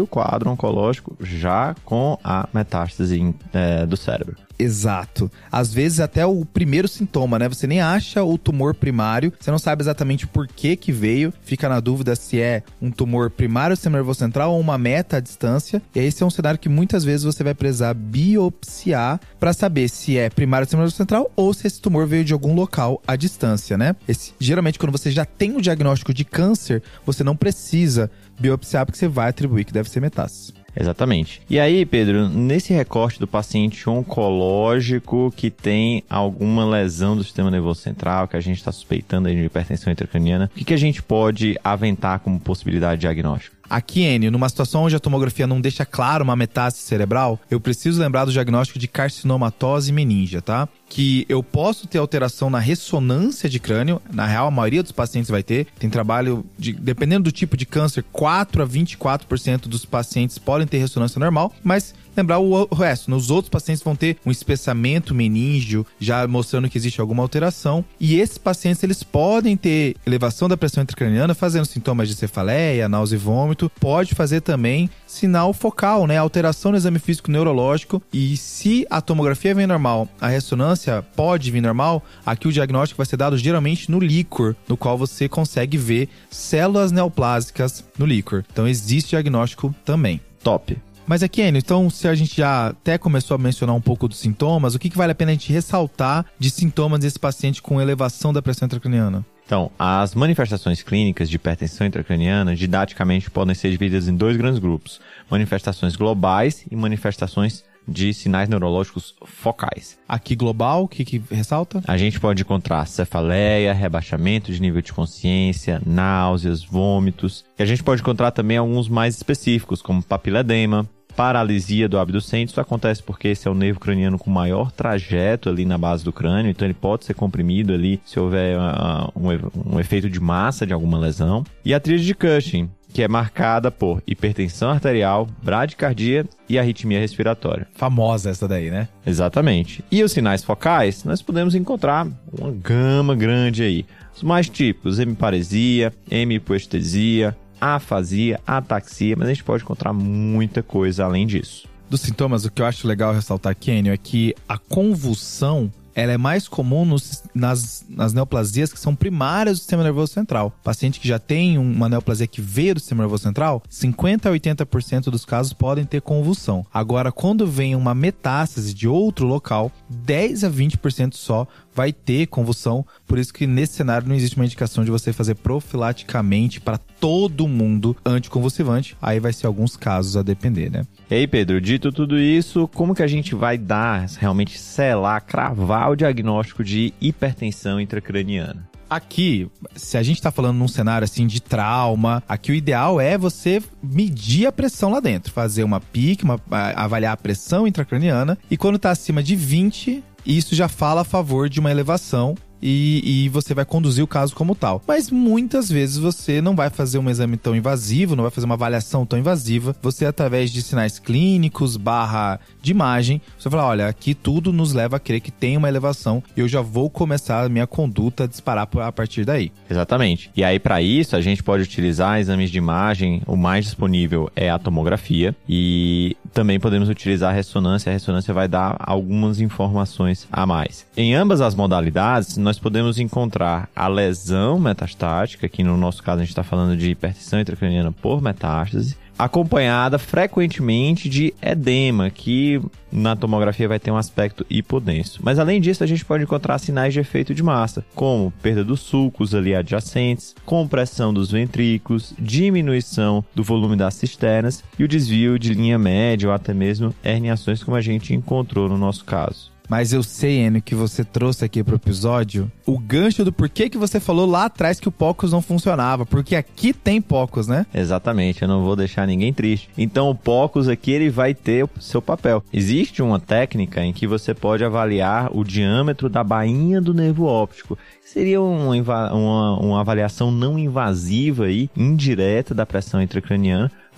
quadro oncológico já com a metástase é, do cérebro. Exato. Às vezes até o primeiro sintoma, né? Você nem acha o tumor primário, você não sabe exatamente por que que veio, fica na dúvida se é um tumor primário do sistema nervoso central ou uma meta à distância. E esse é um cenário que muitas vezes você vai precisar biopsiar para saber se é primário do sistema nervoso central ou se esse tumor veio de algum local à distância, né? Esse, geralmente, quando você já tem o diagnóstico de câncer, você não precisa biopsiar porque você vai atribuir que deve ser metástase. Exatamente. E aí, Pedro, nesse recorte do paciente oncológico que tem alguma lesão do sistema nervoso central, que a gente está suspeitando aí de hipertensão intracraniana, o que, que a gente pode aventar como possibilidade diagnóstica? Aqui, Enio, numa situação onde a tomografia não deixa claro uma metástase cerebral, eu preciso lembrar do diagnóstico de carcinomatose meningia, tá? Que eu posso ter alteração na ressonância de crânio, na real a maioria dos pacientes vai ter, tem trabalho, de, dependendo do tipo de câncer, quatro a vinte e quatro por cento dos pacientes podem ter ressonância normal, mas lembrar o, o resto, nos outros pacientes vão ter um espessamento meníngeo, já mostrando que existe alguma alteração, e esses pacientes eles podem ter elevação da pressão intracraniana, fazendo sintomas de cefaleia, náusea e vômito, pode fazer também sinal focal, né, alteração no exame físico neurológico, e se a tomografia vem normal, a ressonância pode vir normal, aqui o diagnóstico vai ser dado geralmente no líquor, no qual você consegue ver células neoplásicas no líquor. Então existe diagnóstico também. Top. Mas aqui, Enio, então se a gente já até começou a mencionar um pouco dos sintomas, o que, que vale a pena a gente ressaltar de sintomas desse paciente com elevação da pressão intracraniana? Então, as manifestações clínicas de hipertensão intracraniana didaticamente podem ser divididas em dois grandes grupos: manifestações globais e manifestações de sinais neurológicos focais. Aqui global, o que, que ressalta? A gente pode encontrar cefaleia, rebaixamento de nível de consciência, náuseas, vômitos. E a gente pode encontrar também alguns mais específicos, como papiledema, paralisia do abducente. Isso acontece porque esse é o nervo craniano com maior trajeto ali na base do crânio, então ele pode ser comprimido ali se houver uh, um, um efeito de massa de alguma lesão. E a tríade de Cushing, que é marcada por hipertensão arterial, bradicardia e arritmia respiratória. Famosa essa daí, né? Exatamente. E os sinais focais, nós podemos encontrar uma gama grande aí. Os mais típicos: hemiparesia, hemipoestesia, afasia, ataxia, mas a gente pode encontrar muita coisa além disso. Dos sintomas, o que eu acho legal ressaltar aqui, Enio, é que a convulsão ela é mais comum nos, nas, nas neoplasias que são primárias do sistema nervoso central. Paciente que já tem uma neoplasia que veio do sistema nervoso central, cinquenta a oitenta por cento dos casos podem ter convulsão. Agora, quando vem uma metástase de outro local, dez a vinte por cento só vai ter convulsão. Por isso que nesse cenário não existe uma indicação de você fazer profilaticamente para todo mundo anticonvulsivante. Aí vai ser alguns casos a depender, né? E aí, Pedro, dito tudo isso, como que a gente vai dar, realmente selar, cravar o diagnóstico de hipertensão intracraniana? Aqui, se a gente tá falando num cenário assim de trauma, aqui o ideal é você medir a pressão lá dentro, fazer uma P I C, uma, avaliar a pressão intracraniana, e quando tá acima de vinte, isso já fala a favor de uma elevação. E, e você vai conduzir o caso como tal. Mas muitas vezes você não vai fazer um exame tão invasivo, não vai fazer uma avaliação tão invasiva. Você, através de sinais clínicos, barra de imagem, você vai falar, olha, aqui tudo nos leva a crer que tem uma elevação e eu já vou começar a minha conduta a disparar a partir daí. Exatamente. E aí, para isso, a gente pode utilizar exames de imagem. O mais disponível é a tomografia, e também podemos utilizar a ressonância. A ressonância vai dar algumas informações a mais. Em ambas as modalidades, nós podemos encontrar a lesão metastática, que no nosso caso a gente está falando de hipertensão intracraniana por metástase, acompanhada frequentemente de edema, que na tomografia vai ter um aspecto hipodenso. Mas além disso, a gente pode encontrar sinais de efeito de massa, como perda dos sulcos ali adjacentes, compressão dos ventrículos, diminuição do volume das cisternas e o desvio de linha média ou até mesmo herniações, como a gente encontrou no nosso caso. Mas eu sei, Enio, que você trouxe aqui pro episódio o gancho do porquê que você falou lá atrás que o P O C U S não funcionava. Porque aqui tem P O C U S, né? Exatamente, eu não vou deixar ninguém triste. Então o P O C U S aqui ele vai ter o seu papel. Existe uma técnica em que você pode avaliar o diâmetro da bainha do nervo óptico. Seria uma, uma, uma avaliação não invasiva e indireta da pressão intracraniana,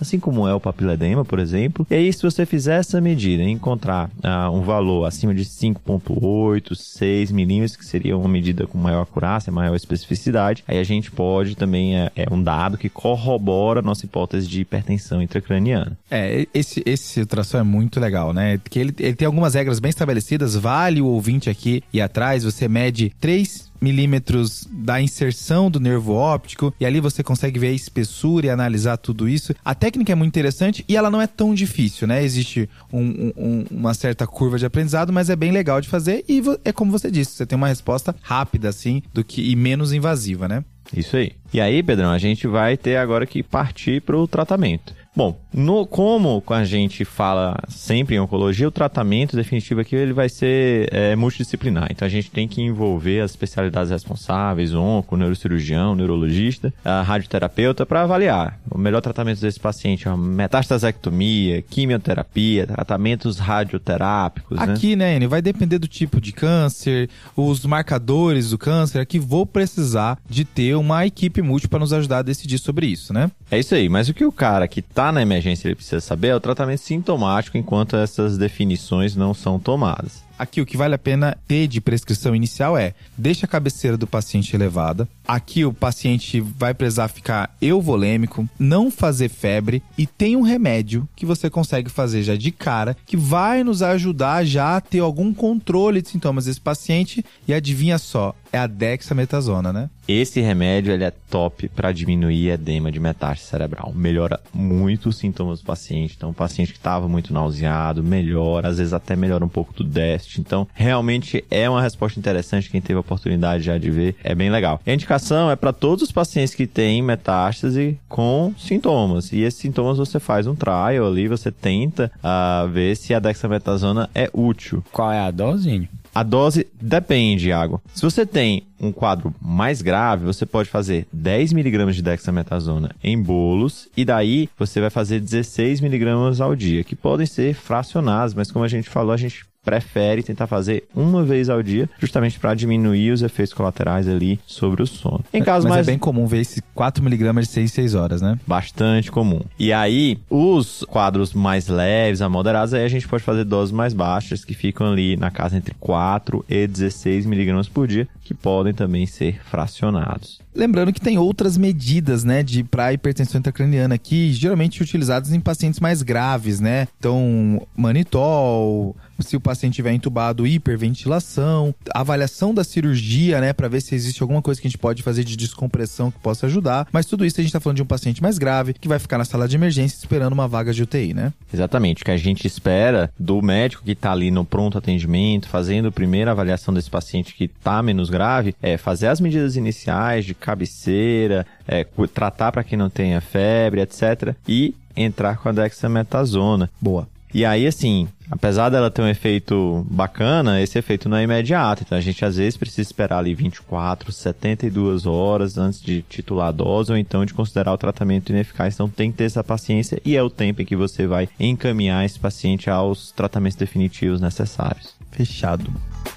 assim como é o papiledema, por exemplo. E aí, se você fizer essa medida e encontrar ah, um valor acima de cinco vírgula oito, seis milímetros, que seria uma medida com maior acurácia, maior especificidade, aí a gente pode também, é, é um dado que corrobora a nossa hipótese de hipertensão intracraniana. É, esse, esse ultrassom é muito legal, né? Porque ele, ele tem algumas regras bem estabelecidas, vale o ouvinte aqui e atrás, você mede três milímetros da inserção do nervo óptico e ali você consegue ver a espessura e analisar tudo isso. A técnica é muito interessante e ela não é tão difícil, né? Existe um, um, uma certa curva de aprendizado, mas é bem legal de fazer e é como você disse, você tem uma resposta rápida assim do que, e menos invasiva, né? Isso aí. E aí, Pedrão, a gente vai ter agora que partir para o tratamento. Bom, no, como a gente fala sempre em oncologia, o tratamento definitivo aqui ele vai ser é, multidisciplinar. Então a gente tem que envolver as especialidades responsáveis, onco, neurocirurgião, neurologista, a radioterapeuta para avaliar o melhor tratamento desse paciente, a metastasectomia, quimioterapia, tratamentos radioterápicos. Aqui, né, Enio, vai depender do tipo de câncer, os marcadores do câncer. Aqui vou precisar de ter uma equipe múltipla para nos ajudar a decidir sobre isso, né? É isso aí, mas o que o cara que tá na emergência ele precisa saber é o tratamento sintomático enquanto essas definições não são tomadas. Aqui o que vale a pena ter de prescrição inicial é, deixa a cabeceira do paciente elevada. Aqui o paciente vai precisar ficar euvolêmico, não fazer febre e tem um remédio que você consegue fazer já de cara, que vai nos ajudar já a ter algum controle de sintomas desse paciente e adivinha só, é a dexametasona, né? Esse remédio ele é top para diminuir edema de metástase cerebral. Melhora muito os sintomas do paciente. Então, o paciente que estava muito nauseado, melhora, às vezes até melhora um pouco do déficit. Então, realmente é uma resposta interessante. Quem teve a oportunidade já de ver, é bem legal. E a indicação é para todos os pacientes que têm metástase com sintomas. E esses sintomas você faz um trial ali, você tenta uh, ver se a dexametasona é útil. Qual é a dose? A dose depende, Iago. Se você tem um quadro mais grave, você pode fazer dez miligramas de dexametasona em bolos e daí você vai fazer dezesseis miligramas ao dia, que podem ser fracionados, mas como a gente falou, a gente prefere tentar fazer uma vez ao dia, justamente para diminuir os efeitos colaterais ali sobre o sono. Em casos Mas mais... é bem comum ver esse quatro miligramas de seis em seis horas, né? Bastante comum. E aí, os quadros mais leves a moderados, aí a gente pode fazer doses mais baixas, que ficam ali na casa entre quatro e dezesseis miligramas por dia, que podem também ser fracionados. Lembrando que tem outras medidas, né, de para hipertensão intracraniana aqui, geralmente utilizadas em pacientes mais graves, né? Então, manitol, se o paciente estiver entubado, hiperventilação, avaliação da cirurgia, né, para ver se existe alguma coisa que a gente pode fazer de descompressão que possa ajudar. Mas tudo isso a gente tá falando de um paciente mais grave, que vai ficar na sala de emergência esperando uma vaga de U T I, né? Exatamente, o que a gente espera do médico que tá ali no pronto atendimento, fazendo a primeira avaliação desse paciente que tá menos grave, é fazer as medidas iniciais de cabeceira, é, tratar para quem não tenha febre, etcétera. E entrar com a dexametasona. Boa. E aí, assim, apesar dela ter um efeito bacana, esse efeito não é imediato. Então, a gente às vezes precisa esperar ali vinte e quatro, setenta e duas horas antes de titular a dose ou então de considerar o tratamento ineficaz. Então, tem que ter essa paciência e é o tempo em que você vai encaminhar esse paciente aos tratamentos definitivos necessários. Fechado.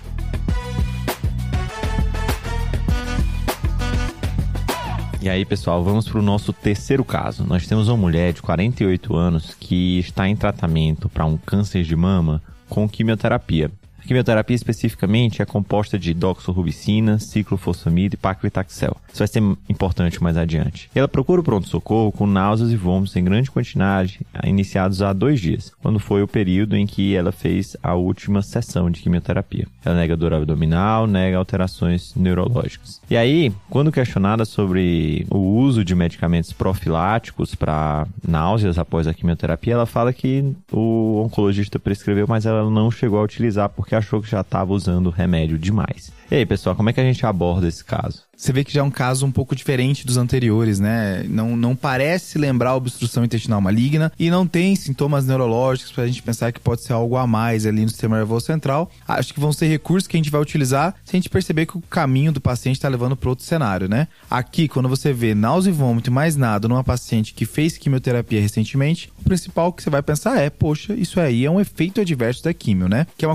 E aí, pessoal, vamos para o nosso terceiro caso. Nós temos uma mulher de quarenta e oito anos que está em tratamento para um câncer de mama com quimioterapia. A quimioterapia especificamente é composta de doxorubicina, ciclofosfamida e paclitaxel. Isso vai ser importante mais adiante. Ela procura o pronto-socorro com náuseas e vômitos em grande quantidade, iniciados há dois dias, quando foi o período em que ela fez a última sessão de quimioterapia. Ela nega dor abdominal, nega alterações neurológicas. E aí, quando questionada sobre o uso de medicamentos profiláticos para náuseas após a quimioterapia, ela fala que o oncologista prescreveu, mas ela não chegou a utilizar porque achou que já estava usando remédio demais. E aí, pessoal, como é que a gente aborda esse caso? Você vê que já é um caso um pouco diferente dos anteriores, né? Não, não parece lembrar obstrução intestinal maligna e não tem sintomas neurológicos pra gente pensar que pode ser algo a mais ali no sistema nervoso central. Acho que vão ser recursos que a gente vai utilizar se a gente perceber que o caminho do paciente tá levando para outro cenário, né? Aqui, quando você vê náusea e vômito e mais nada numa paciente que fez quimioterapia recentemente, o principal que você vai pensar é, poxa, isso aí é um efeito adverso da quimio, né? Que é uma coisa muito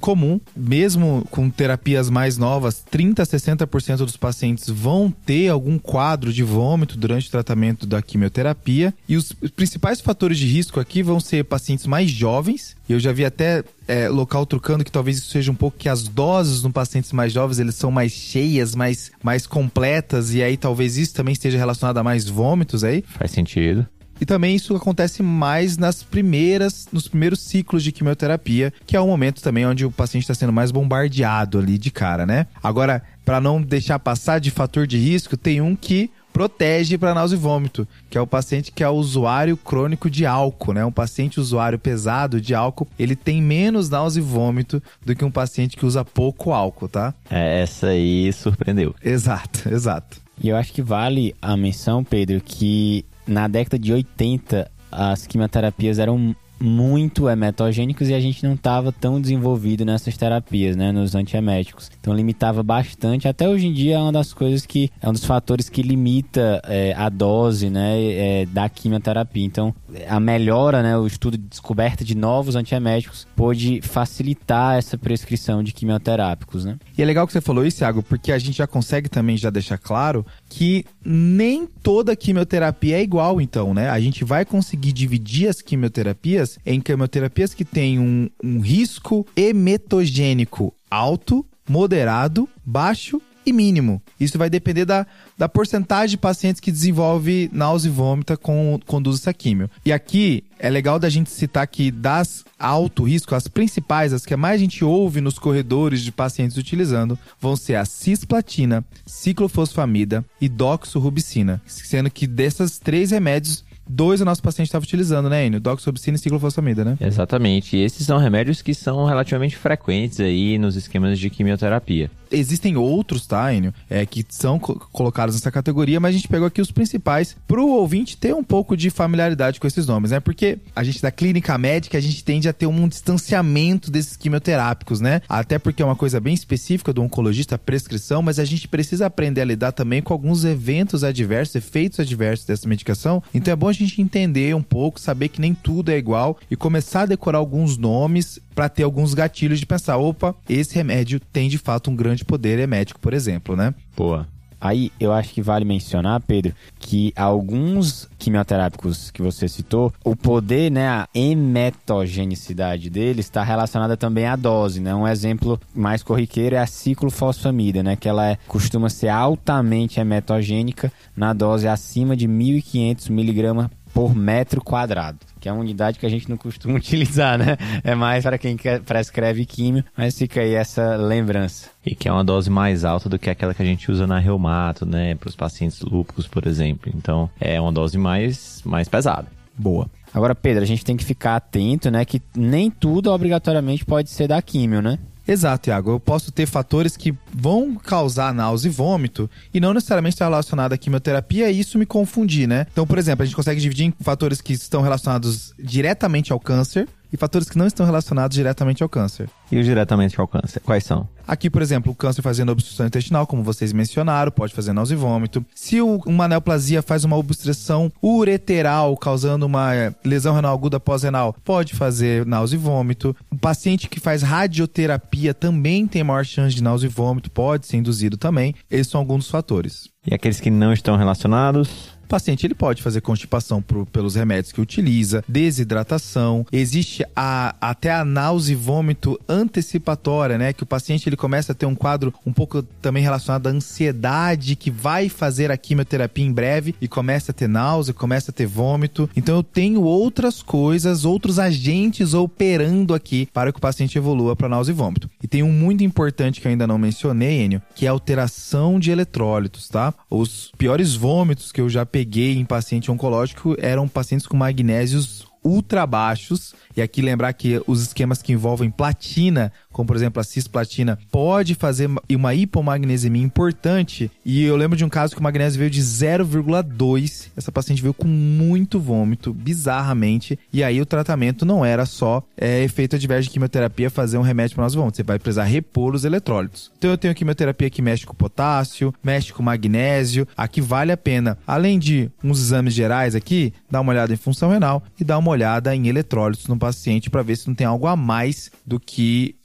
comum. Mesmo com terapias mais novas, trinta a sessenta por cento dos pacientes vão ter algum quadro de vômito durante o tratamento da quimioterapia. E os principais fatores de risco aqui vão ser pacientes mais jovens. Eu já vi até é, local trucando que talvez isso seja um pouco que as doses no pacientes mais jovens, eles são mais cheias, mais, mais completas, e aí talvez isso também esteja relacionado a mais vômitos aí. Faz sentido. E também isso acontece mais nas primeiras, nos primeiros ciclos de quimioterapia, que é o momento também onde o paciente está sendo mais bombardeado ali de cara, né? Agora, para não deixar passar de fator de risco, tem um que protege para náusea e vômito, que é o paciente que é usuário crônico de álcool, né? Um paciente usuário pesado de álcool, ele tem menos náusea e vômito do que um paciente que usa pouco álcool, tá? É, essa aí surpreendeu. Exato, exato. E eu acho que vale a menção, Pedro, que na década de oitenta as quimioterapias eram muito emetogênicos e a gente não estava tão desenvolvido nessas terapias, né, nos antieméticos. Então limitava bastante. Até hoje em dia é uma das coisas que é um dos fatores que limita é, a dose, né, é, da quimioterapia. Então a melhora, né, o estudo de descoberta de novos antieméticos pôde facilitar essa prescrição de quimioterápicos, né? E é legal que você falou isso, Thiago, porque a gente já consegue também já deixar claro que nem toda quimioterapia é igual, então, né? A gente vai conseguir dividir as quimioterapias em quimioterapias que têm um, um risco emetogênico alto, moderado, baixo e mínimo. Isso vai depender da, da porcentagem de pacientes que desenvolve náusea e vômito com conduz essa quimio. E aqui é legal da gente citar que das alto risco, as principais, as que mais a gente ouve nos corredores de pacientes utilizando, vão ser a cisplatina, ciclofosfamida e doxorubicina. Sendo que desses três remédios, dois o nosso paciente estava utilizando, né, Enio? Doxorubicina e ciclofosfamida, né? Exatamente. E esses são remédios que são relativamente frequentes aí nos esquemas de quimioterapia. Existem outros, tá, Enio? É, que são co- colocados nessa categoria, mas a gente pegou aqui os principais pro ouvinte ter um pouco de familiaridade com esses nomes, né? Porque a gente da clínica médica, a gente tende a ter um distanciamento desses quimioterápicos, né? Até porque é uma coisa bem específica do oncologista, a prescrição, mas a gente precisa aprender a lidar também com alguns eventos adversos, efeitos adversos dessa medicação. Então é bom a gente entender um pouco, saber que nem tudo é igual e começar a decorar alguns nomes para ter alguns gatilhos de pensar, opa, esse remédio tem de fato um grande poder emético, por exemplo, né? Boa. Aí eu acho que vale mencionar, Pedro, que alguns quimioterápicos que você citou, o poder, né, a emetogenicidade deles está relacionada também à dose, né? Um exemplo mais corriqueiro é a ciclofosfamida, né? Que ela é, costuma ser altamente emetogênica na dose acima de mil e quinhentos miligramas por metro quadrado, que é uma unidade que a gente não costuma utilizar, né? É mais para quem quer, prescreve químio, mas fica aí essa lembrança. E que é uma dose mais alta do que aquela que a gente usa na reumato, né? Para os pacientes lúpicos, por exemplo. Então, é uma dose mais, mais pesada. Boa. Agora, Pedro, a gente tem que ficar atento, né? Que nem tudo obrigatoriamente pode ser da químio, né? Exato, Thiago. Eu posso ter fatores que vão causar náusea e vômito e não necessariamente estar relacionado à quimioterapia e isso me confundir, né? Então, por exemplo, a gente consegue dividir em fatores que estão relacionados diretamente ao câncer e fatores que não estão relacionados diretamente ao câncer. E os diretamente ao câncer, quais são? Aqui, por exemplo, o câncer fazendo obstrução intestinal, como vocês mencionaram, pode fazer náusea e vômito. Se o, uma neoplasia faz uma obstrução ureteral, causando uma lesão renal aguda pós-renal, pode fazer náusea e vômito. O paciente que faz radioterapia também tem maior chance de náusea e vômito, pode ser induzido também. Esses são alguns dos fatores. E aqueles que não estão relacionados? O paciente ele pode fazer constipação por, pelos remédios que utiliza, desidratação, existe a, até a náusea e vômito antecipatória, né? Que o paciente ele começa a ter um quadro um pouco também relacionado à ansiedade que vai fazer a quimioterapia em breve e começa a ter náusea, começa a ter vômito. Então eu tenho outras coisas, outros agentes operando aqui para que o paciente evolua para náusea e vômito. E tem um muito importante que eu ainda não mencionei, Enio, que é a alteração de eletrólitos, tá? Os piores vômitos que eu já peguei peguei em paciente oncológico eram pacientes com magnésios ultra baixos. E aqui lembrar que os esquemas que envolvem platina, como por exemplo a cisplatina, pode fazer uma hipomagnesemia importante. E eu lembro de um caso que o magnésio veio de zero vírgula dois. Essa paciente veio com muito vômito, bizarramente. E aí o tratamento não era só é, efeito adverso de quimioterapia, fazer um remédio para nós vômitos. Você vai precisar repor os eletrólitos. Então eu tenho quimioterapia que mexe com potássio, mexe com magnésio. Aqui vale a pena, além de uns exames gerais aqui, dar uma olhada em função renal e dar uma olhada em eletrólitos no paciente para ver se não tem algo a mais do que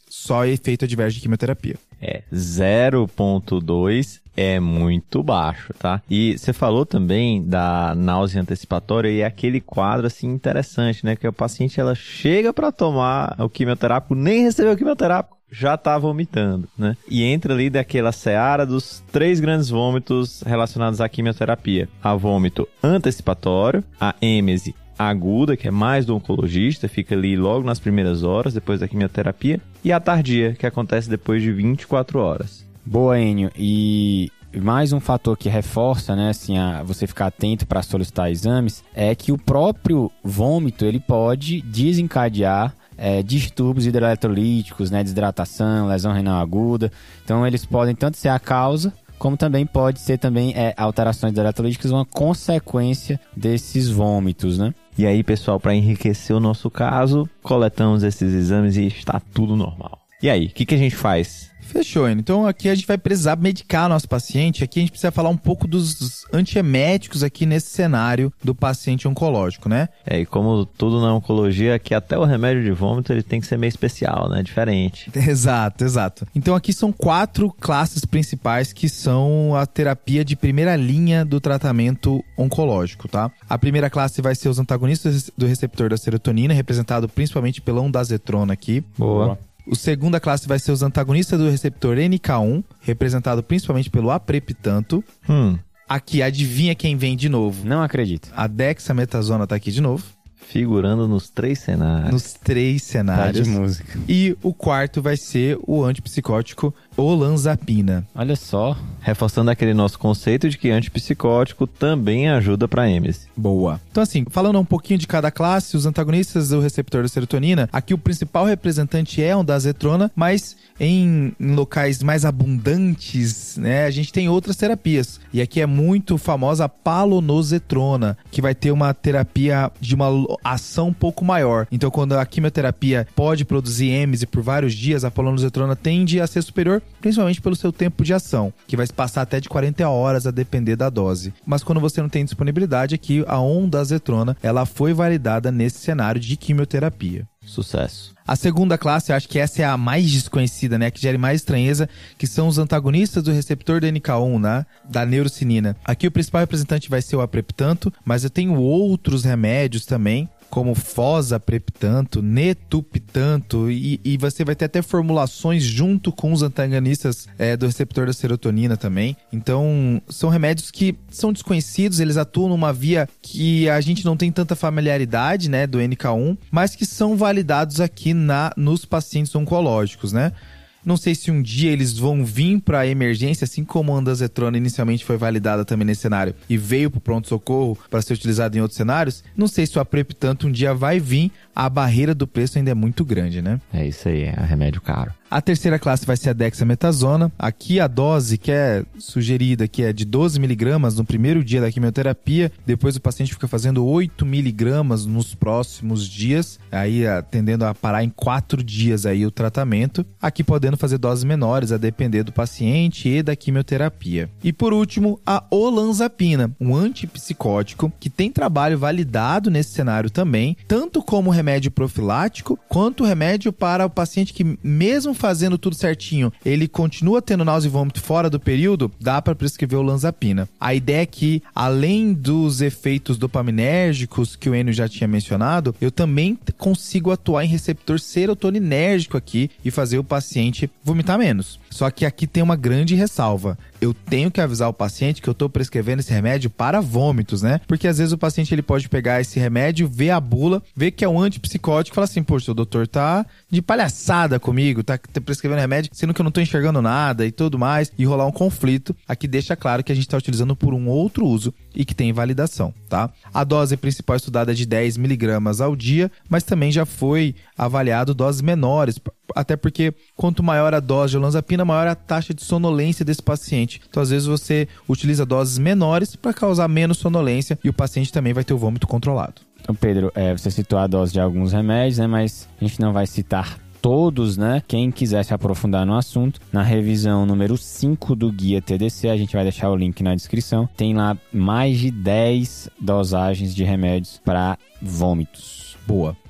só efeito adverso de quimioterapia. É, zero vírgula dois é muito baixo, tá? E você falou também da náusea antecipatória e é aquele quadro, assim, interessante, né? Que a paciente, ela chega para tomar o quimioterápico, nem recebeu o quimioterápico, já tá vomitando, né? E entra ali daquela seara dos três grandes vômitos relacionados à quimioterapia. A vômito antecipatório, a êmese aguda, que é mais do oncologista, fica ali logo nas primeiras horas, depois da quimioterapia, e a tardia, que acontece depois de vinte e quatro horas. Boa, Enio. E mais um fator que reforça, né, assim, a você ficar atento para solicitar exames, é que o próprio vômito, ele pode desencadear é, distúrbios hidroeletrolíticos, né, desidratação, lesão renal aguda. Então, eles podem tanto ser a causa, como também pode ser também é, alterações hidroeletrolíticas, uma consequência desses vômitos, né? E aí, pessoal, para enriquecer o nosso caso, coletamos esses exames e está tudo normal. E aí, o que, que a gente faz? Fechou, então aqui a gente vai precisar medicar nosso paciente. Aqui a gente precisa falar um pouco dos antieméticos aqui nesse cenário do paciente oncológico, né? É, e como tudo na oncologia, aqui até o remédio de vômito ele tem que ser meio especial, né? Diferente. Exato, exato. Então aqui são quatro classes principais que são a terapia de primeira linha do tratamento oncológico, tá? A primeira classe vai ser os antagonistas do receptor da serotonina, representado principalmente pela ondansetrona aqui. Boa. A segunda classe vai ser os antagonistas do receptor N K um, representado principalmente pelo apreptanto. Hum. Aqui, adivinha quem vem de novo? Não acredito. A dexametasona tá aqui de novo. Figurando nos três cenários. Nos três cenários. Tá de música. E o quarto vai ser o antipsicótico olanzapina. Olha só. Reforçando aquele nosso conceito de que antipsicótico também ajuda para êmese. Boa. Então assim, falando um pouquinho de cada classe, os antagonistas do receptor da serotonina, aqui o principal representante é a ondansetrona, mas em, em locais mais abundantes, né, a gente tem outras terapias. E aqui é muito famosa a palonosetrona, que vai ter uma terapia de uma ação um pouco maior. Então quando a quimioterapia pode produzir êmese por vários dias, a palonosetrona tende a ser superior, principalmente pelo seu tempo de ação, que vai passar até de quarenta horas a depender da dose. Mas quando você não tem disponibilidade, aqui a ondansetrona, ela foi validada nesse cenário de quimioterapia. Sucesso. A segunda classe, eu acho que essa é a mais desconhecida, né? Que gera mais estranheza, que são os antagonistas do receptor do N K um, né? Da neurocinina. Aqui o principal representante vai ser o apreptanto, mas eu tenho outros remédios também, como fosapreptanto, netuptanto, e, e você vai ter até formulações junto com os antagonistas é, do receptor da serotonina também. Então, são remédios que são desconhecidos, eles atuam numa via que a gente não tem tanta familiaridade, né, do N K um, mas que são validados aqui na, nos pacientes oncológicos, né? Não sei se um dia eles vão vir para a emergência, assim como a ondansetrona inicialmente foi validada também nesse cenário e veio para o pronto-socorro para ser utilizado em outros cenários. Não sei se o apreptanto um dia vai vir, a barreira do preço ainda é muito grande, né? É isso aí, é remédio caro. A terceira classe vai ser a dexametasona. Aqui a dose que é sugerida, que é de doze miligramas no primeiro dia da quimioterapia. Depois o paciente fica fazendo oito miligramas nos próximos dias, aí tendendo a parar em quatro dias aí o tratamento. Aqui podendo fazer doses menores, a depender do paciente e da quimioterapia. E por último, a olanzapina, um antipsicótico que tem trabalho validado nesse cenário também, tanto como remédio profilático, quanto remédio para o paciente que, mesmo fazendo tudo certinho, ele continua tendo náusea e vômito fora do período, dá para prescrever olanzapina. A ideia é que, além dos efeitos dopaminérgicos que o Enio já tinha mencionado, eu também consigo atuar em receptor serotoninérgico aqui e fazer o paciente vomitar menos. Só que aqui tem uma grande ressalva. Eu tenho que avisar o paciente que eu estou prescrevendo esse remédio para vômitos, né? Porque às vezes o paciente ele pode pegar esse remédio, ver a bula, ver que é um antipsicótico e falar assim, poxa, o doutor tá de palhaçada comigo, tá prescrevendo remédio, sendo que eu não tô enxergando nada e tudo mais, e rolar um conflito. Aqui deixa claro que a gente tá utilizando por um outro uso e que tem validação, tá? A dose principal estudada é de dez miligramas ao dia, mas também já foi avaliado doses menores, até porque quanto maior a dose de olanzapina, maior a taxa de sonolência desse paciente. Então, às vezes, você utiliza doses menores para causar menos sonolência e o paciente também vai ter o vômito controlado. Então, Pedro, é, você citou a dose de alguns remédios, né? Mas a gente não vai citar todos, né? Quem quiser se aprofundar no assunto, na revisão número cinco do Guia T D C, a gente vai deixar o link na descrição, tem lá mais de dez dosagens de remédios para vômitos. Boa.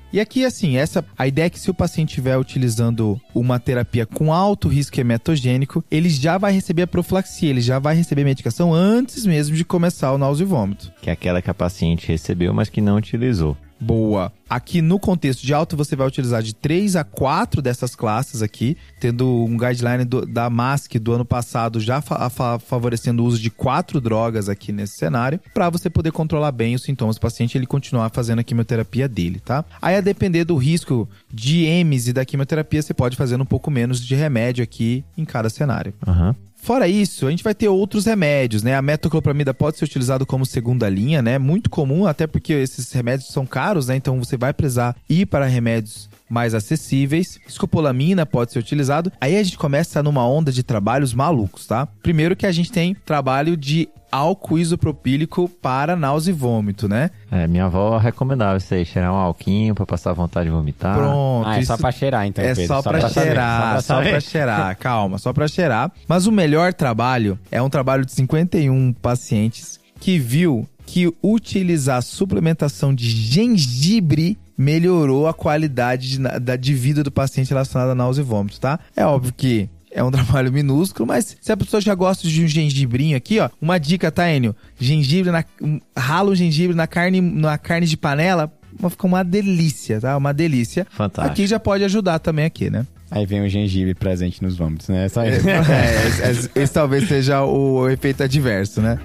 E aqui, assim, essa, a ideia é que se o paciente estiver utilizando uma terapia com alto risco hematogênico, ele já vai receber a profilaxia, ele já vai receber medicação antes mesmo de começar o náusea e vômito. Que é aquela que a paciente recebeu, mas que não utilizou. Boa. Aqui no contexto de alto, você vai utilizar de três a quatro dessas classes aqui, tendo um guideline do, da M A S C do ano passado já fa- fa- favorecendo o uso de quatro drogas aqui nesse cenário, para você poder controlar bem os sintomas do paciente e ele continuar fazendo a quimioterapia dele, tá? Aí, a depender do risco de M's e da quimioterapia, você pode fazer um pouco menos de remédio aqui em cada cenário. Aham. Uhum. Fora isso, a gente vai ter outros remédios, né? A metoclopramida pode ser utilizado como segunda linha, né? Muito comum, até porque esses remédios são caros, né? Então você vai precisar ir para remédios mais acessíveis. Escopolamina pode ser utilizado. Aí a gente começa numa onda de trabalhos malucos, tá? Primeiro que a gente tem trabalho de álcool isopropílico para náusea e vômito, né? É, minha avó recomendava isso aí, cheirar um alquinho pra passar vontade de vomitar. Pronto. Ah, é isso só pra cheirar, então, É Pedro. só, Só pra, pra saber, cheirar, só pra só pra saber. cheirar. Calma, só pra cheirar. Mas o melhor trabalho é um trabalho de cinquenta e um pacientes que viu que utilizar suplementação de gengibre melhorou a qualidade de, da, de vida do paciente relacionada a náusea e vômito, tá? É óbvio que é um trabalho minúsculo, mas se a pessoa já gosta de um gengibrinho aqui, ó, uma dica, tá, Enio? Gengibre, na, um, rala o gengibre na carne, na carne de panela, fica uma delícia, tá? Uma delícia. Fantástico. Aqui já pode ajudar também aqui, né? Aí vem o gengibre presente nos vômitos, né? Só isso. É, esse, esse talvez seja o, o efeito adverso, né?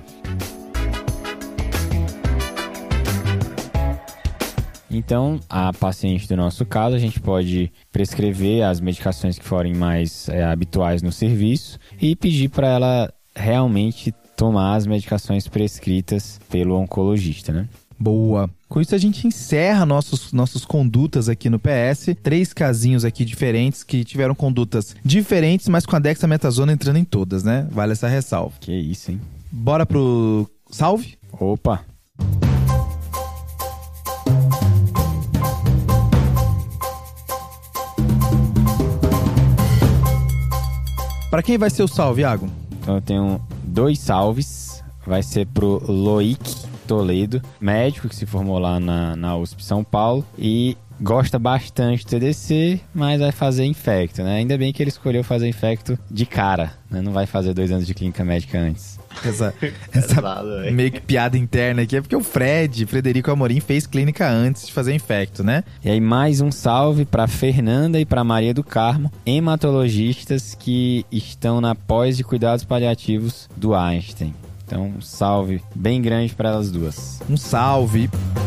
Então, a paciente do nosso caso, a gente pode prescrever as medicações que forem mais é, habituais no serviço e pedir para ela realmente tomar as medicações prescritas pelo oncologista, né? Boa. Com isso a gente encerra nossos, nossos condutas aqui no P S. Três casinhos aqui diferentes que tiveram condutas diferentes, mas com a dexametasona entrando em todas, né? Vale essa ressalva. Que isso, hein? Bora pro salve? Opa! Pra quem vai ser o salve, Iago? Então eu tenho dois salves. Vai ser pro Loic Toledo, médico que se formou lá na, na U S P São Paulo e gosta bastante do T D C, mas vai fazer infecto, né? Ainda bem que ele escolheu fazer infecto de cara, né? Não vai fazer dois anos de clínica médica antes. Essa, essa Pesado, meio que piada interna aqui é porque o Fred, Frederico Amorim, fez clínica antes de fazer infecto, né? E aí mais um salve para Fernanda e para Maria do Carmo, hematologistas que estão na pós de cuidados paliativos do Einstein. Então, um salve bem grande para elas duas. Um salve.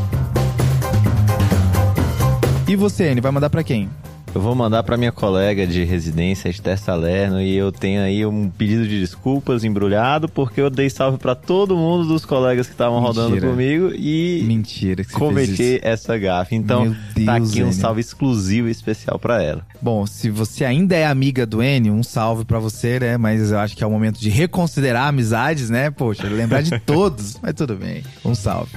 E você, Anny, vai mandar pra quem? Eu vou mandar pra minha colega de residência, Esther Salerno, e eu tenho aí um pedido de desculpas embrulhado, porque eu dei salve pra todo mundo dos colegas que estavam rodando comigo e Mentira que você fez cometi isso. essa gafe. Então, Meu Deus, tá aqui um Enio. salve exclusivo e especial pra ela. Bom, se você ainda é amiga do Enio, um salve pra você, né? Mas eu acho que é o momento de reconsiderar amizades, né? Poxa, lembrar de todos, mas tudo bem. Um salve.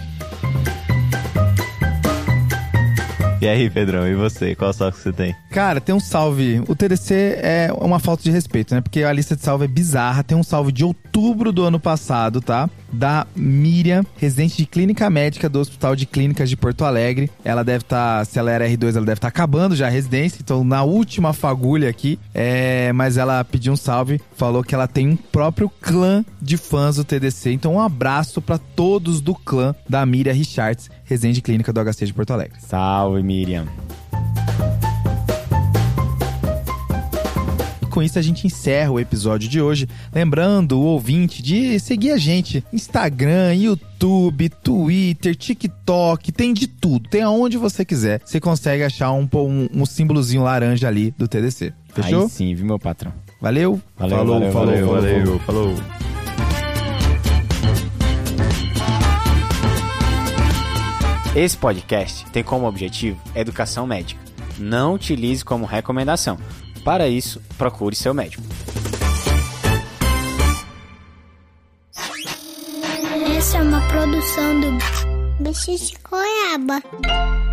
E aí, Pedrão, e você? Qual salve que você tem? Cara, tem um salve. O T D C é uma falta de respeito, né? Porque a lista de salve é bizarra. Tem um salve de outubro do ano passado, tá? Da Miriam, residente de clínica médica do Hospital de Clínicas de Porto Alegre. Ela deve estar, tá, se ela era R dois, ela deve estar tá acabando já a residência. Então, na última fagulha aqui. É, mas ela pediu um salve, falou que ela tem um próprio clã de fãs do T D C. Então, um abraço pra todos do clã da Miriam Richards, residente de clínica do H C de Porto Alegre. Salve, Miriam. Com isso a gente encerra o episódio de hoje. Lembrando o ouvinte de seguir a gente: Instagram, YouTube, Twitter, TikTok, tem de tudo. Tem aonde você quiser. Você consegue achar um, um, um símbolozinho laranja ali do T D C. Fechou? Aí sim, viu, meu patrão? Valeu? Valeu, falou, valeu, falou, valeu, falou, valeu, falou. Esse podcast tem como objetivo educação médica. Não utilize como recomendação. Para isso, procure seu médico. Essa é uma produção do Bicho de Goiaba.